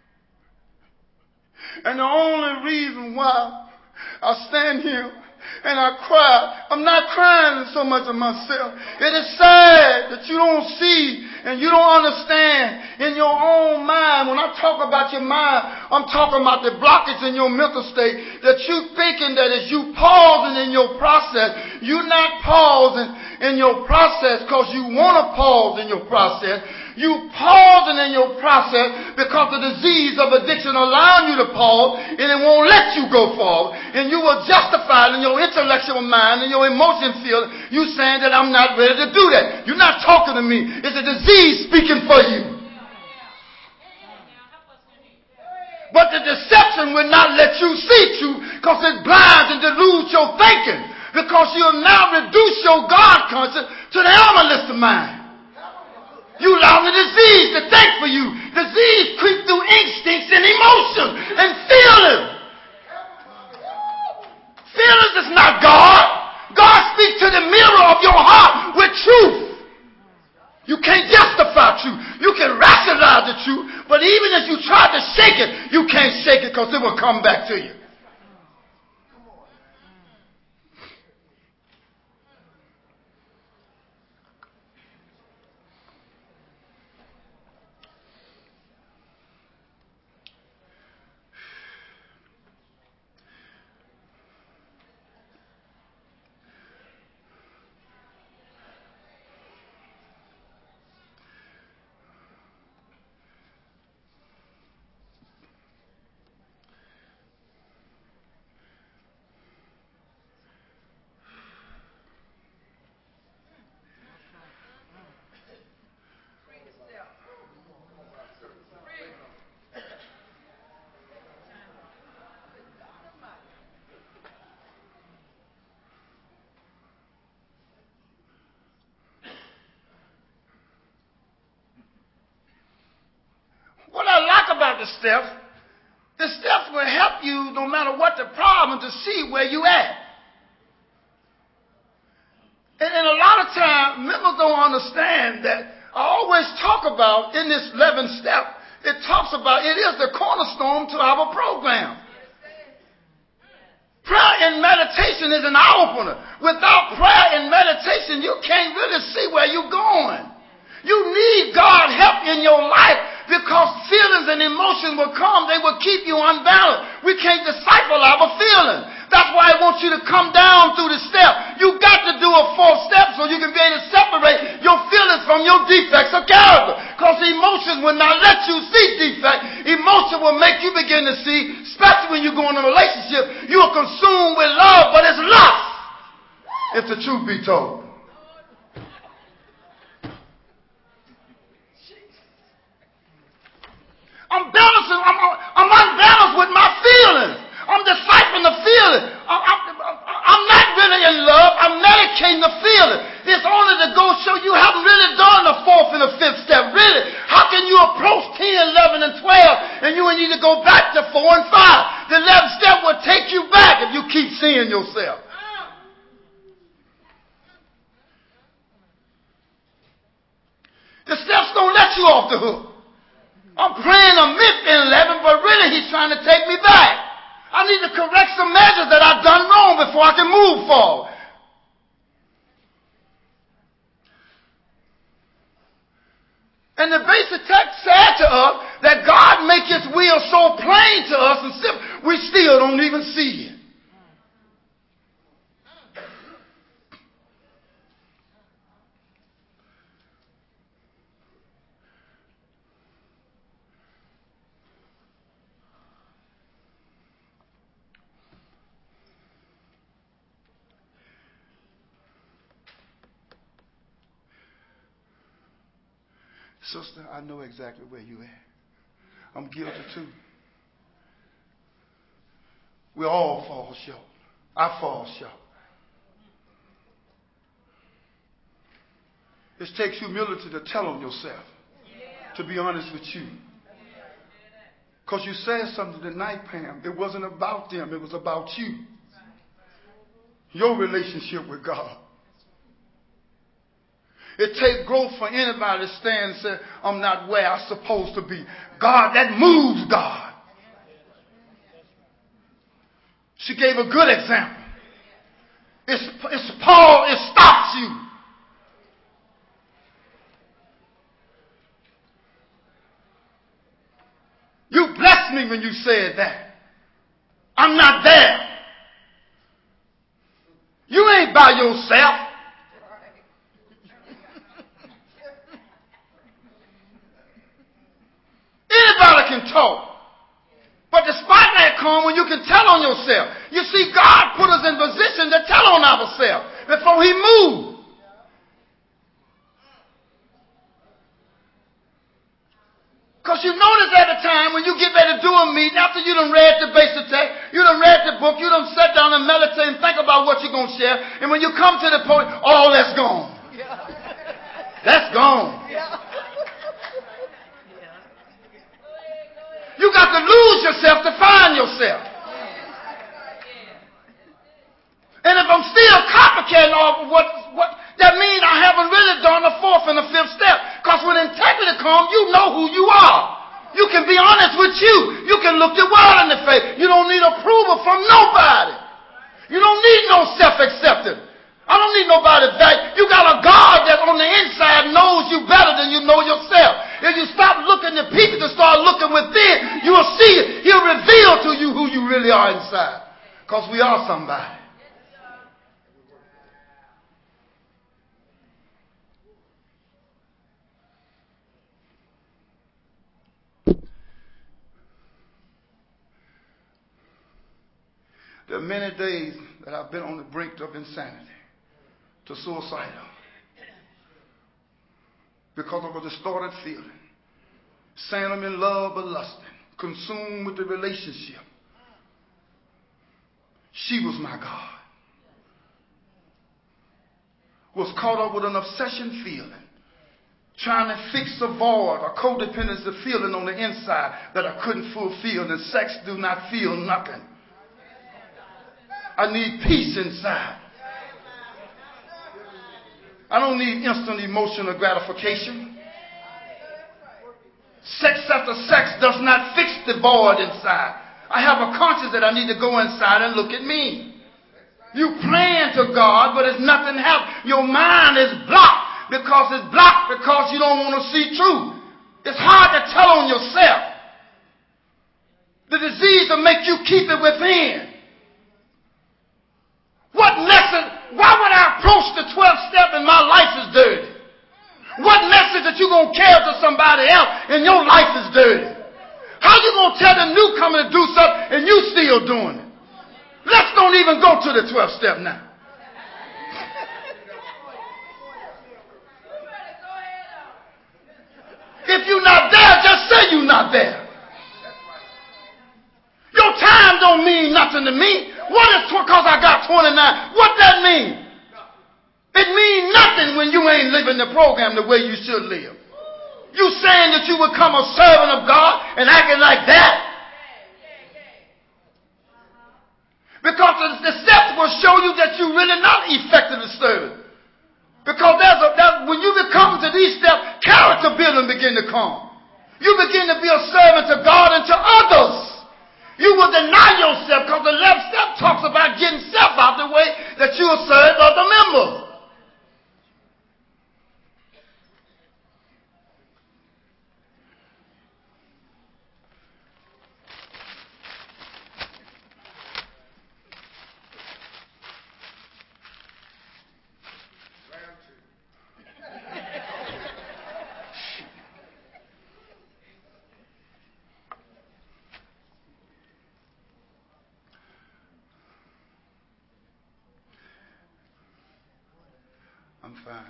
And the only reason why I stand here and I cry, I'm not crying so much of myself. It is sad that you don't see and you don't understand in your own mind. When I talk about your mind, I'm talking about the blockage in your mental state, that you thinking that as you pausing in your process, you're not pausing in your process because you want to pause in your process. You pausing in your process because the disease of addiction allowing you to pause, and it won't let you go forward. And you will justify in your intellectual mind and your emotion field, you saying that I'm not ready to do that. You're not talking to me. It's a disease speaking for you. But the deception will not let you see truth because it blinds and dilutes your thinking. Because you'll now reduce your God conscience to the animalistic mind. You allow the disease to think for you. Disease creep through instincts and emotions and feelings. Feelings is not God. God speaks to the mirror of your heart with truth. You can't justify truth. You can rationalize the truth, but even if you try to shake it, you can't shake it because it will come back to you. What I like about the steps, the steps will help you no matter what the problem to see where you at. And, and a lot of times, members don't understand that I always talk about in this eleventh step, it talks about it is the cornerstone to our program. Prayer and meditation is an eye-opener. Without prayer and meditation, you can't really see where you're going. You need God help in your life because feelings and emotions will come. They will keep you unbalanced. We can't disciple our feelings. That's why I want you to come down through the step. You got to do a fourth step so you can be able to separate your feelings from your defects of character. Because emotions will not let you see defects. Emotion will make you begin to see, especially when you go in a relationship, you are consumed with love, but it's lust, if the truth be told. I'm balancing, I'm, I'm unbalanced with my feelings. I'm deciphering the feeling. I'm, I'm, I'm not really in love. I'm medicating the feeling. It's only to go show you haven't really done the fourth and the fifth step. Really, how can you approach ten, eleven, and twelve and you need to go back to four and five? The eleventh step will take you back if you keep seeing yourself. The steps don't let you off the hook. I'm praying a myth in eleven, but really he's trying to take me back. I need to correct some measures that I've done wrong before I can move forward. And the basic text said to us that God makes his will so plain to us and simple, we still don't even see it. Sister, I know exactly where you at. I'm guilty too. We all fall short. I fall short. It takes humility to tell on yourself, to be honest with you. Because you said something tonight, Pam. It wasn't about them. It was about you. Your relationship with God. It takes growth for anybody to stand and say, I'm not where I'm supposed to be. God, that moves God. She gave a good example. It's, it's Paul, it stops you. You blessed me when you said that. I'm not there. You ain't by yourself. taught. But despite that calm, when you can tell on yourself, you see, God put us in position to tell on ourselves before he moved. Because you notice at the time when you get ready to do a meeting, after you done read the basic text, you done read the book, you done sat down and meditate and think about what you're going to share, and when you come to the point, all that's gone. Yeah. That's gone. Yeah. You got to lose yourself to find yourself. And if I'm still complicating off of what, what that means, I haven't really done the fourth and the fifth step. Because when integrity comes, you know who you are. You can be honest with you. You can look the world in the face. You don't need approval from nobody. You don't need no self-acceptance. I don't need nobody back. You got a God that on the inside knows you better than you know yourself. If you stop looking at people to start looking within, you will see it. He'll reveal to you who you really are inside. Because we are somebody. There are many days that I've been on the brink of insanity, to suicidal, because of a distorted feeling, saying I'm in love but lusting, consumed with the relationship. She was my God. Was caught up with an obsession feeling, trying to fix a void, a codependency feeling on the inside that I couldn't fulfill, and sex do not feel nothing. I need peace inside. I don't need instant emotional gratification. Sex after sex does not fix the void inside. I have a conscience that I need to go inside and look at me. You praying to God, but it's nothing happening. Your mind is blocked because it's blocked because you don't want to see truth. It's hard to tell on yourself. The disease will make you keep it within. What message? Why would I approach the twelfth step and my life is dirty? What message that you going to carry to somebody else and your life is dirty? How you going to tell the newcomer to do something and you still doing it? Let's don't even go to the twelfth step now. If you're not there, just say you're not there. Your time don't mean nothing to me. What is because I got twenty-nine? What that mean? It means nothing when you ain't living the program the way you should live. You saying that you become a servant of God and acting like that? Because the steps will show you that you're really not effective as servant. Because there's a, that, when you become to these steps, character building begin to come. You begin to be a servant to God and to others. You will deny yourself because the left step talks about getting self out the way that you will serve other members. I'm fine.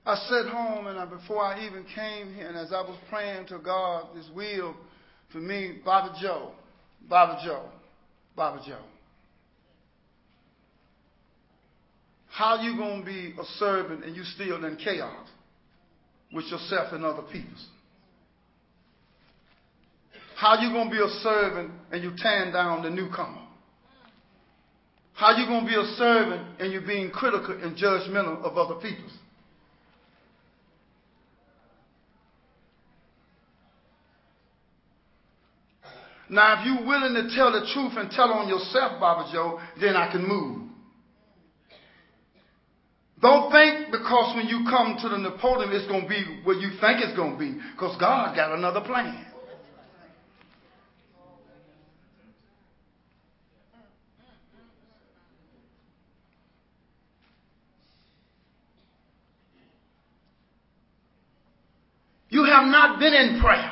I sat home, and I, before I even came here, and as I was praying to God, this will for me, Bobby Joe, Bobby Joe, Bobby Joe. How you going to be a servant and you still in chaos with yourself and other people? How you going to be a servant and you tearing down the newcomer? How you going to be a servant and you're being critical and judgmental of other people? Now, if you're willing to tell the truth and tell on yourself, Bobby Joe, then I can move. Don't think because when you come to the podium it's going to be what you think it's going to be, because God got another plan. You have not been in prayer.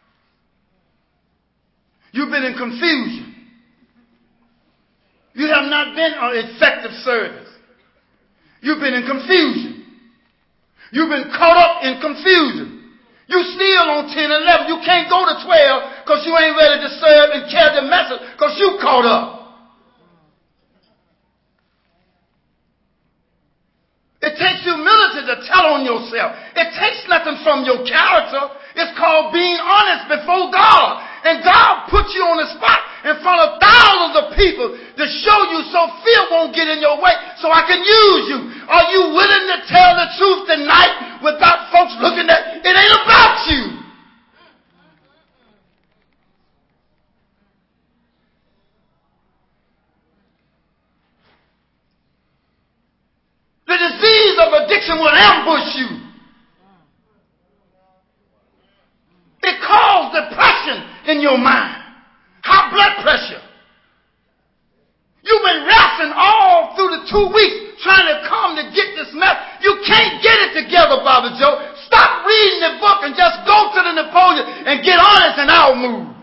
You've been in confusion. You have not been on effective service. You've been in confusion. You've been caught up in confusion. You still on ten, eleven. You can't go to twelve because you ain't ready to serve and carry the message because you caught up. It takes humility to tell on yourself. It takes nothing from your character. It's called being honest before God. And God put you on the spot in front of thousands of people to show you so fear won't get in your way so I can use you. Are you willing to tell the truth tonight without folks looking at it? It ain't about you. The disease of addiction will ambush you. It causes depression in your mind. High blood pressure. You've been wrestling all through the two weeks trying to come to get this mess. You can't get it together, Bobby Joe. Stop reading the book and just go to the Napoleon and get honest and I'll move.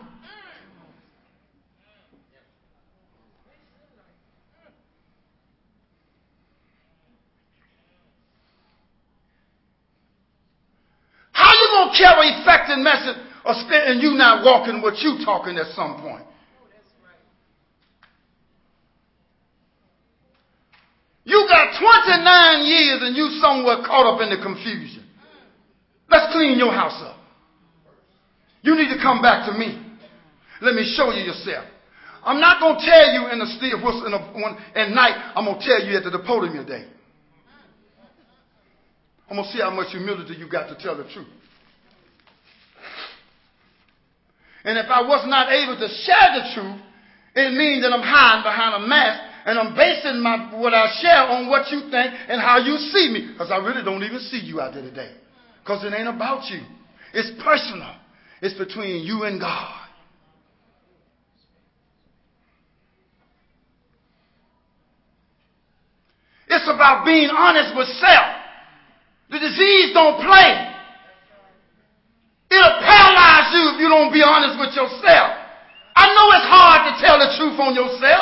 How you going to carry effective message and you not walking what you talking at some point? You got twenty-nine years and you somewhere caught up in the confusion. Let's clean your house up. You need to come back to me. Let me show you yourself. I'm not going to tell you in the still in a, one, at night. I'm going to tell you at the podium today. I'm going to see how much humility you got to tell the truth. And if I was not able to share the truth, it means that I'm hiding behind a mask and I'm basing my, what I share on what you think and how you see me. Because I really don't even see you out there today. Because it ain't about you. It's personal. It's between you and God. It's about being honest with self. The disease don't play. It'll paralyze you if you don't be honest with yourself. I know it's hard to tell the truth on yourself.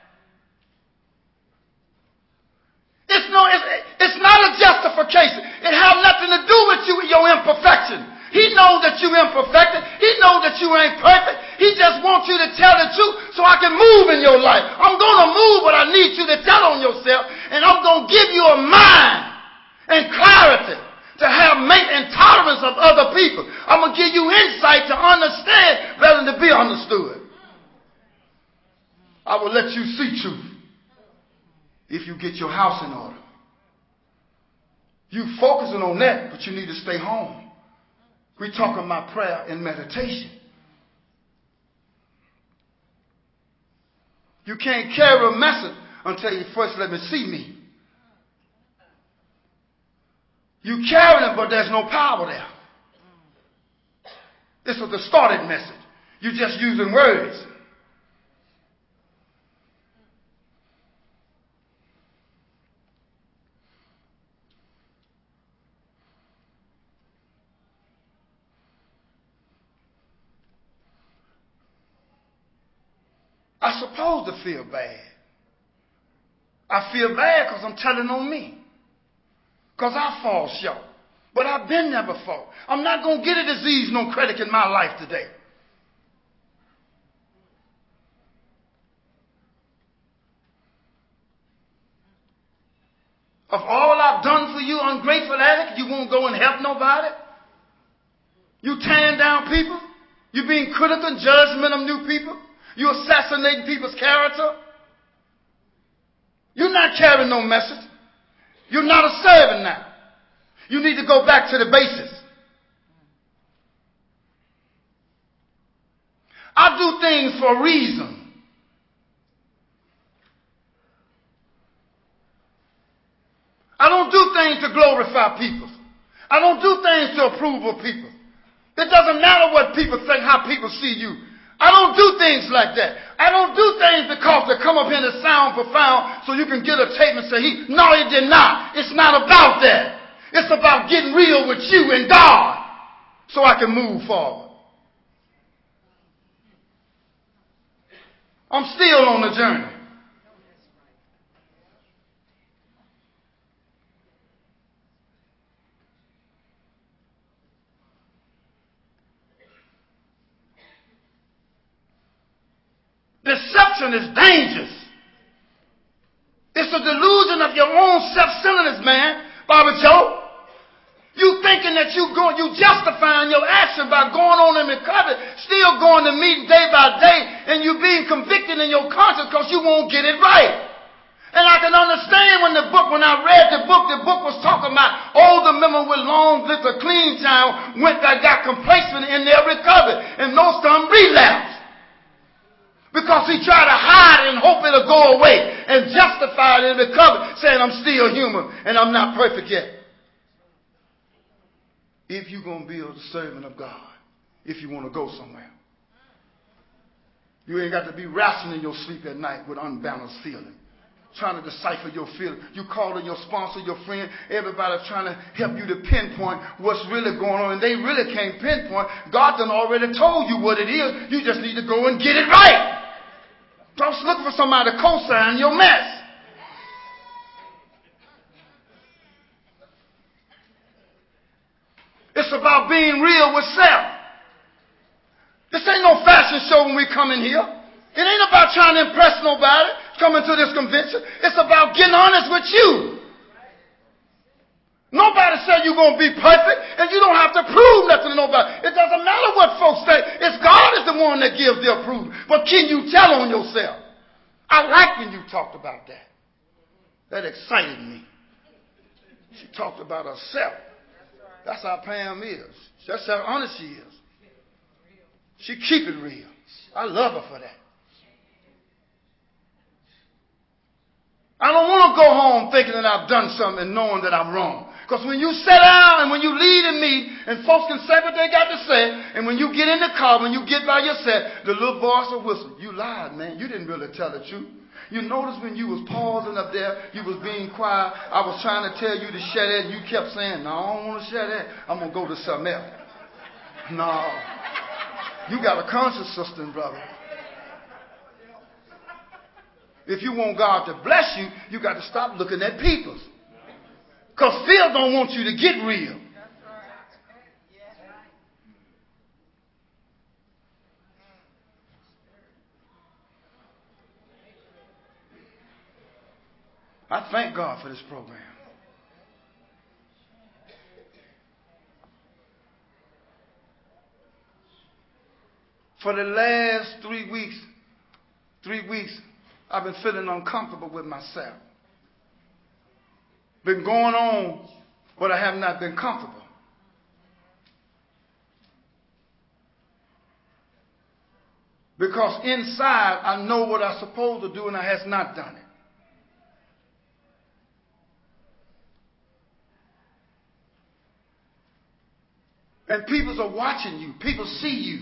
It's, no, it's, it's not a justification. It has nothing to do with you, your imperfection. He knows that you're imperfected. He knows that you ain't perfect. He just wants you to tell the truth so I can move in your life. I'm going to move what I need you to tell on yourself, and I'm going to give you a mind and clarity to have mate and tolerance of other people. I'm going to give you insight to understand rather than to be understood. I will let you see truth if you get your house in order. You focusing on that, but you need to stay home. We're talking about prayer and meditation. You can't carry a message until you first let me see me. You carrying it, but there's no power there. This was the started message. You're just using words. I'm supposed to feel bad. I feel bad because I'm telling on me. Because I fall short. But I've been there before. I'm not going to get a disease, no credit in my life today. Of all I've done for you, ungrateful addict, you won't go and help nobody? You tearing down people? You being critical and judgmental of new people? You assassinating people's character? You're not carrying no message. You're not a servant now. You need to go back to the basics. I do things for a reason. I don't do things to glorify people. I don't do things to approve of people. It doesn't matter what people think, how people see you. I don't do things like that. I don't do things because they come up here and sound profound so you can get a tape and say, he, no, he did not. It's not about that. It's about getting real with you and God so I can move forward. I'm still on the journey. Deception is dangerous. It's a delusion of your own self-centeredness, man. Bobby Joe. You thinking that you going, you justifying your action by going on in the covenant, still going to meet day by day, and you being convicted in your conscience because you won't get it right. And I can understand when the book, when I read the book, the book was talking about older men with long lips, a clean child, went that got complacent in their recovery, and most of them relapsed. Because he tried to hide it and hope it'll go away and justify it in the covenant, saying I'm still human and I'm not perfect yet. If you're going to be a servant of God, if you want to go somewhere, you ain't got to be wrestling in your sleep at night with unbalanced feeling, trying to decipher your feeling. You calling your sponsor, your friend, everybody trying to help you to pinpoint what's really going on, and they really can't pinpoint. God done already told you what it is. You just need to go and get it right. Don't look for somebody to co-sign your mess. It's about being real with self. This ain't no fashion show when we come in here. It ain't about trying to impress nobody coming to this convention. It's about getting honest with you. Nobody said you're going to be perfect, and you don't have to prove nothing to nobody. It doesn't matter what folks say. It's God is the one that gives the approval. But can you tell on yourself? I like when you talked about that. That excited me. She talked about herself. That's how Pam is. That's how honest she is. She keep it real. I love her for that. I don't want to go home thinking that I've done something and knowing that I'm wrong. Because when you sit down and when you lead in me and folks can say what they got to say, and when you get in the car, when you get by yourself, the little voice will whistle. You lied, man. You didn't really tell the truth. You notice when you was pausing up there, you was being quiet. I was trying to tell you to share that, and you kept saying, no, I don't want to share that. I'm going to go to something else. No. You got a conscience system, brother. If you want God to bless you, you got to stop looking at people. Because Phil don't want you to get real. I thank God for this program. For the last three weeks, three weeks, I've been feeling uncomfortable with myself. Been going on, but I have not been comfortable. Because inside, I know what I'm supposed to do, and I has not done it. And people are watching you. People see you.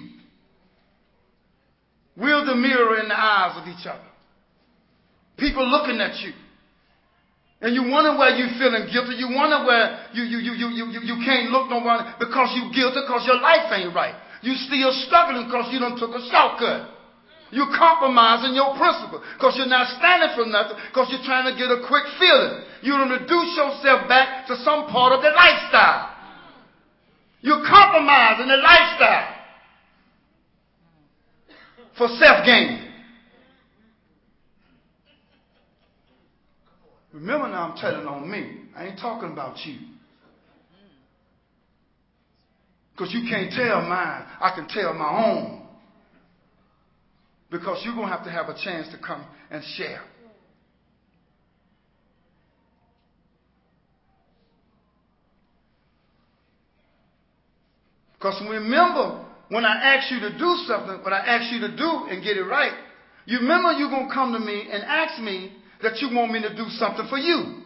We're the mirror in the eyes of each other. People looking at you. And you wonder why you're feeling guilty. You wonder why you, you, you, you, you, you can't look no one because you're guilty because your life ain't right. You still struggling because you done took a shortcut. You're compromising your principle because you're not standing for nothing because you're trying to get a quick feeling. You done reduce yourself back to some part of the lifestyle. You're compromising the lifestyle for self-gain. Remember now, I'm telling on me. I ain't talking about you. Because you can't tell mine. I can tell my own. Because you're going to have to have a chance to come and share. Because remember, when I ask you to do something, what I ask you to do and get it right, you remember you're going to come to me and ask me that you want me to do something for you.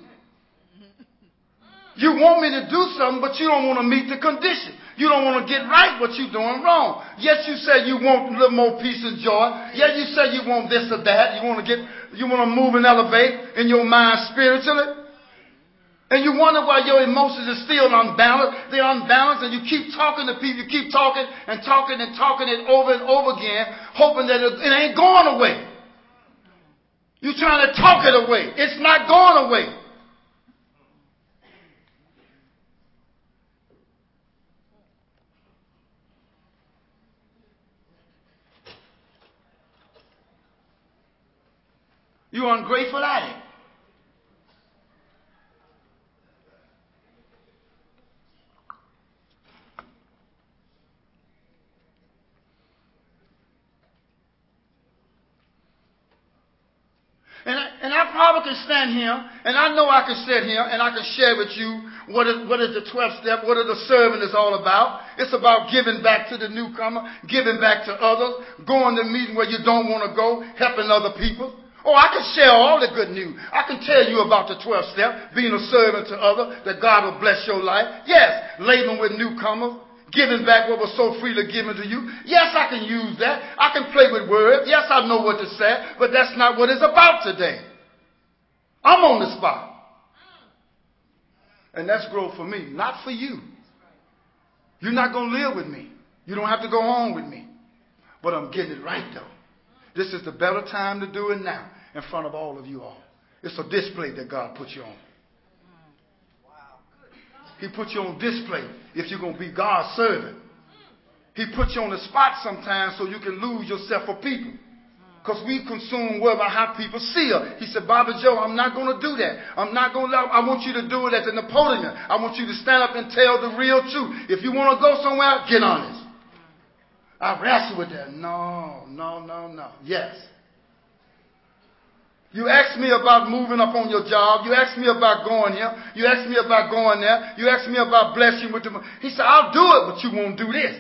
You want me to do something, but you don't want to meet the condition. You don't want to get right what you're doing wrong. Yes, you say you want a little more peace and joy. Yes, you say you want this or that. You want to get, you want to move and elevate in your mind spiritually. And you wonder why your emotions are still unbalanced. They're unbalanced, and you keep talking to people. You keep talking and talking and talking it over and over again, hoping that it, it ain't going away. You're trying to talk it away. It's not going away. You're ungrateful addict. And I, and I probably can stand here, and I know I can sit here, and I can share with you what is, what is the twelfth step, what is the sermon is all about. It's about giving back to the newcomer, giving back to others, going to meetings where you don't want to go, helping other people. Oh, I can share all the good news. I can tell you about the twelfth step, being a servant to others, that God will bless your life. Yes, laboring with newcomers, giving back what was so freely given to you. Yes, I can use that. I can play with words. Yes, I know what to say, but that's not what it's about today. I'm on the spot. And that's growth for me, not for you. You're not going to live with me. You don't have to go home with me. But I'm getting it right, though. This is the better time to do it now in front of all of you all. It's a display that God put you on. He put you on display if you're going to be God's servant. He put you on the spot sometimes so you can lose yourself for people. Because we consume well by how people see us. He said, Bobby Joe, I'm not going to do that. I'm not going to, I want you to do it as a Napoleon. I want you to stand up and tell the real truth. If you want to go somewhere, get honest. I wrestle with that. No, no, no, no. Yes. You ask me about moving up on your job. You ask me about going here. You ask me about going there. You ask me about blessing with the money. He said, I'll do it, but you won't do this.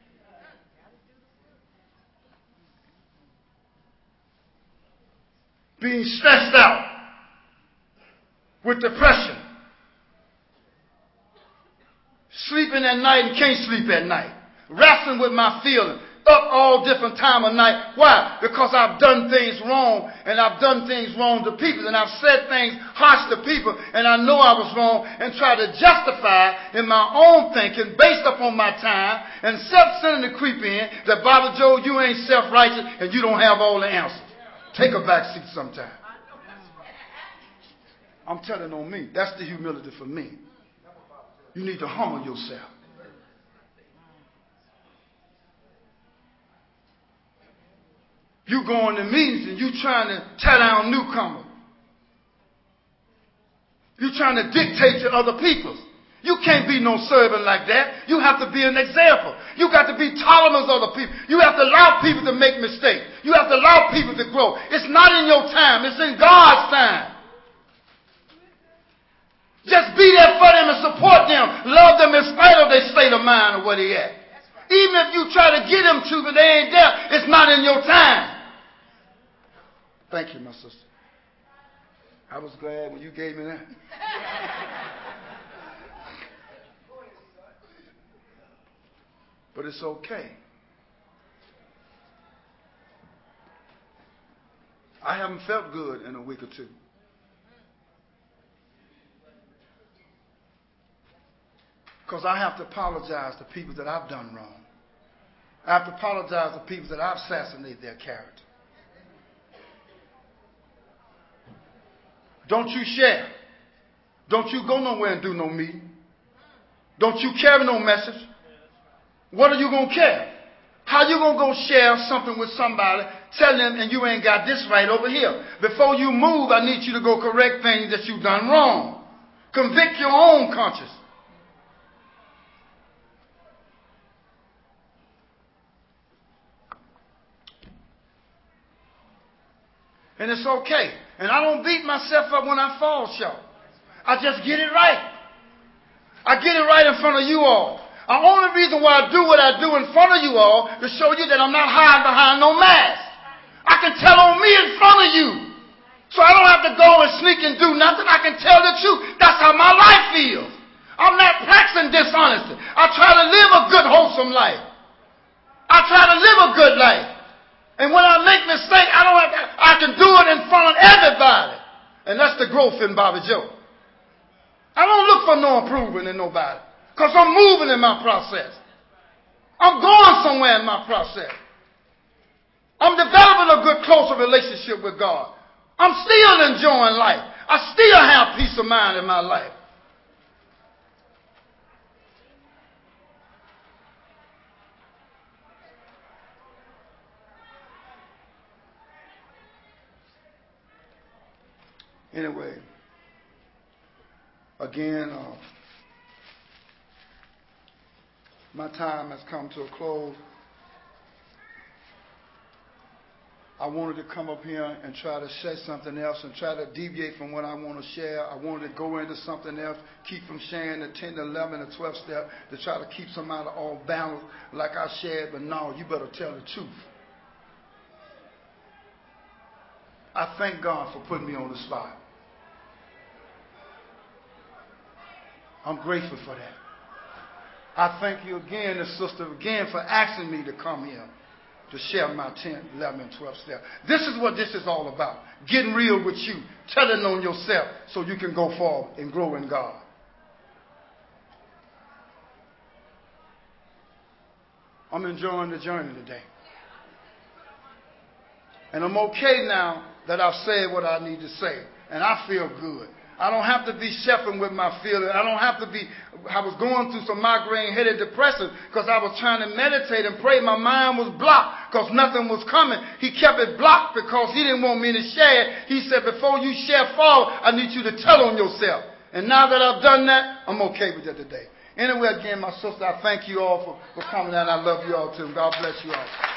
Being stressed out with depression. Sleeping at night and can't sleep at night. Wrestling with my feelings. Up all different time of night. Why? Because I've done things wrong, and I've done things wrong to people, and I've said things harsh to people, and I know I was wrong, and try to justify in my own thinking, based upon my time, and self-centered to creep in, that Bobby Joe, you ain't self-righteous, and you don't have all the answers. Take a back seat sometime. I'm telling on me. That's the humility for me. You need to humble yourself. You going to meetings and you trying to tear down newcomers. You trying to dictate to other people. You can't be no servant like that. You have to be an example. You got to be tolerant of other people. You have to allow people to make mistakes. You have to allow people to grow. It's not in your time. It's in God's time. Just be there for them and support them. Love them in spite of their state of mind or where they at. Even if you try to get them to, but they ain't there, it's not in your time. Thank you, my sister. I was glad when you gave me that. But it's okay. I haven't felt good in a week or two. Because I have to apologize to people that I've done wrong. I have to apologize to people that I've assassinated their character. Don't you share. Don't you go nowhere and do no meeting. Don't you carry no message. What are you going to care? How you going to go share something with somebody, tell them, and you ain't got this right over here? Before you move, I need you to go correct things that you've done wrong. Convict your own conscience. And it's okay. And I don't beat myself up when I fall short. I just get it right. I get it right in front of you all. The only reason why I do what I do in front of you all is to show you that I'm not hiding behind no mask. I can tell on me in front of you. So I don't have to go and sneak and do nothing. I can tell the truth. That's how my life feels. I'm not practicing dishonesty. I try to live a good, wholesome life. I try to live a good life. And when I make mistakes, I don't have to, I can do it in front of everybody. And that's the growth in Bobby Joe. I don't look for no improvement in nobody. Because I'm moving in my process. I'm going somewhere in my process. I'm developing a good, closer relationship with God. I'm still enjoying life. I still have peace of mind in my life. Anyway, again, uh, my time has come to a close. I wanted to come up here and try to share something else and try to deviate from what I want to share. I wanted to go into something else, keep from sharing the ten, the eleven, the twelve step, to try to keep somebody all balanced like I shared, but no, you better tell the truth. I thank God for putting me on the spot. I'm grateful for that. I thank you again, the sister, again, for asking me to come here to share my ten, eleven, and twelve steps. This is what this is all about. Getting real with you. Telling on yourself so you can go forward and grow in God. I'm enjoying the journey today. And I'm okay now that I've said what I need to say. And I feel good. I don't have to be shepherding with my feelings. I don't have to be, I was going through some migraine-headed depression because I was trying to meditate and pray. My mind was blocked because nothing was coming. He kept it blocked because he didn't want me to share. He said, before you share fall, I need you to tell on yourself. And now that I've done that, I'm okay with that today. Anyway, again, my sister, I thank you all for, for coming out. I love you all too. God bless you all.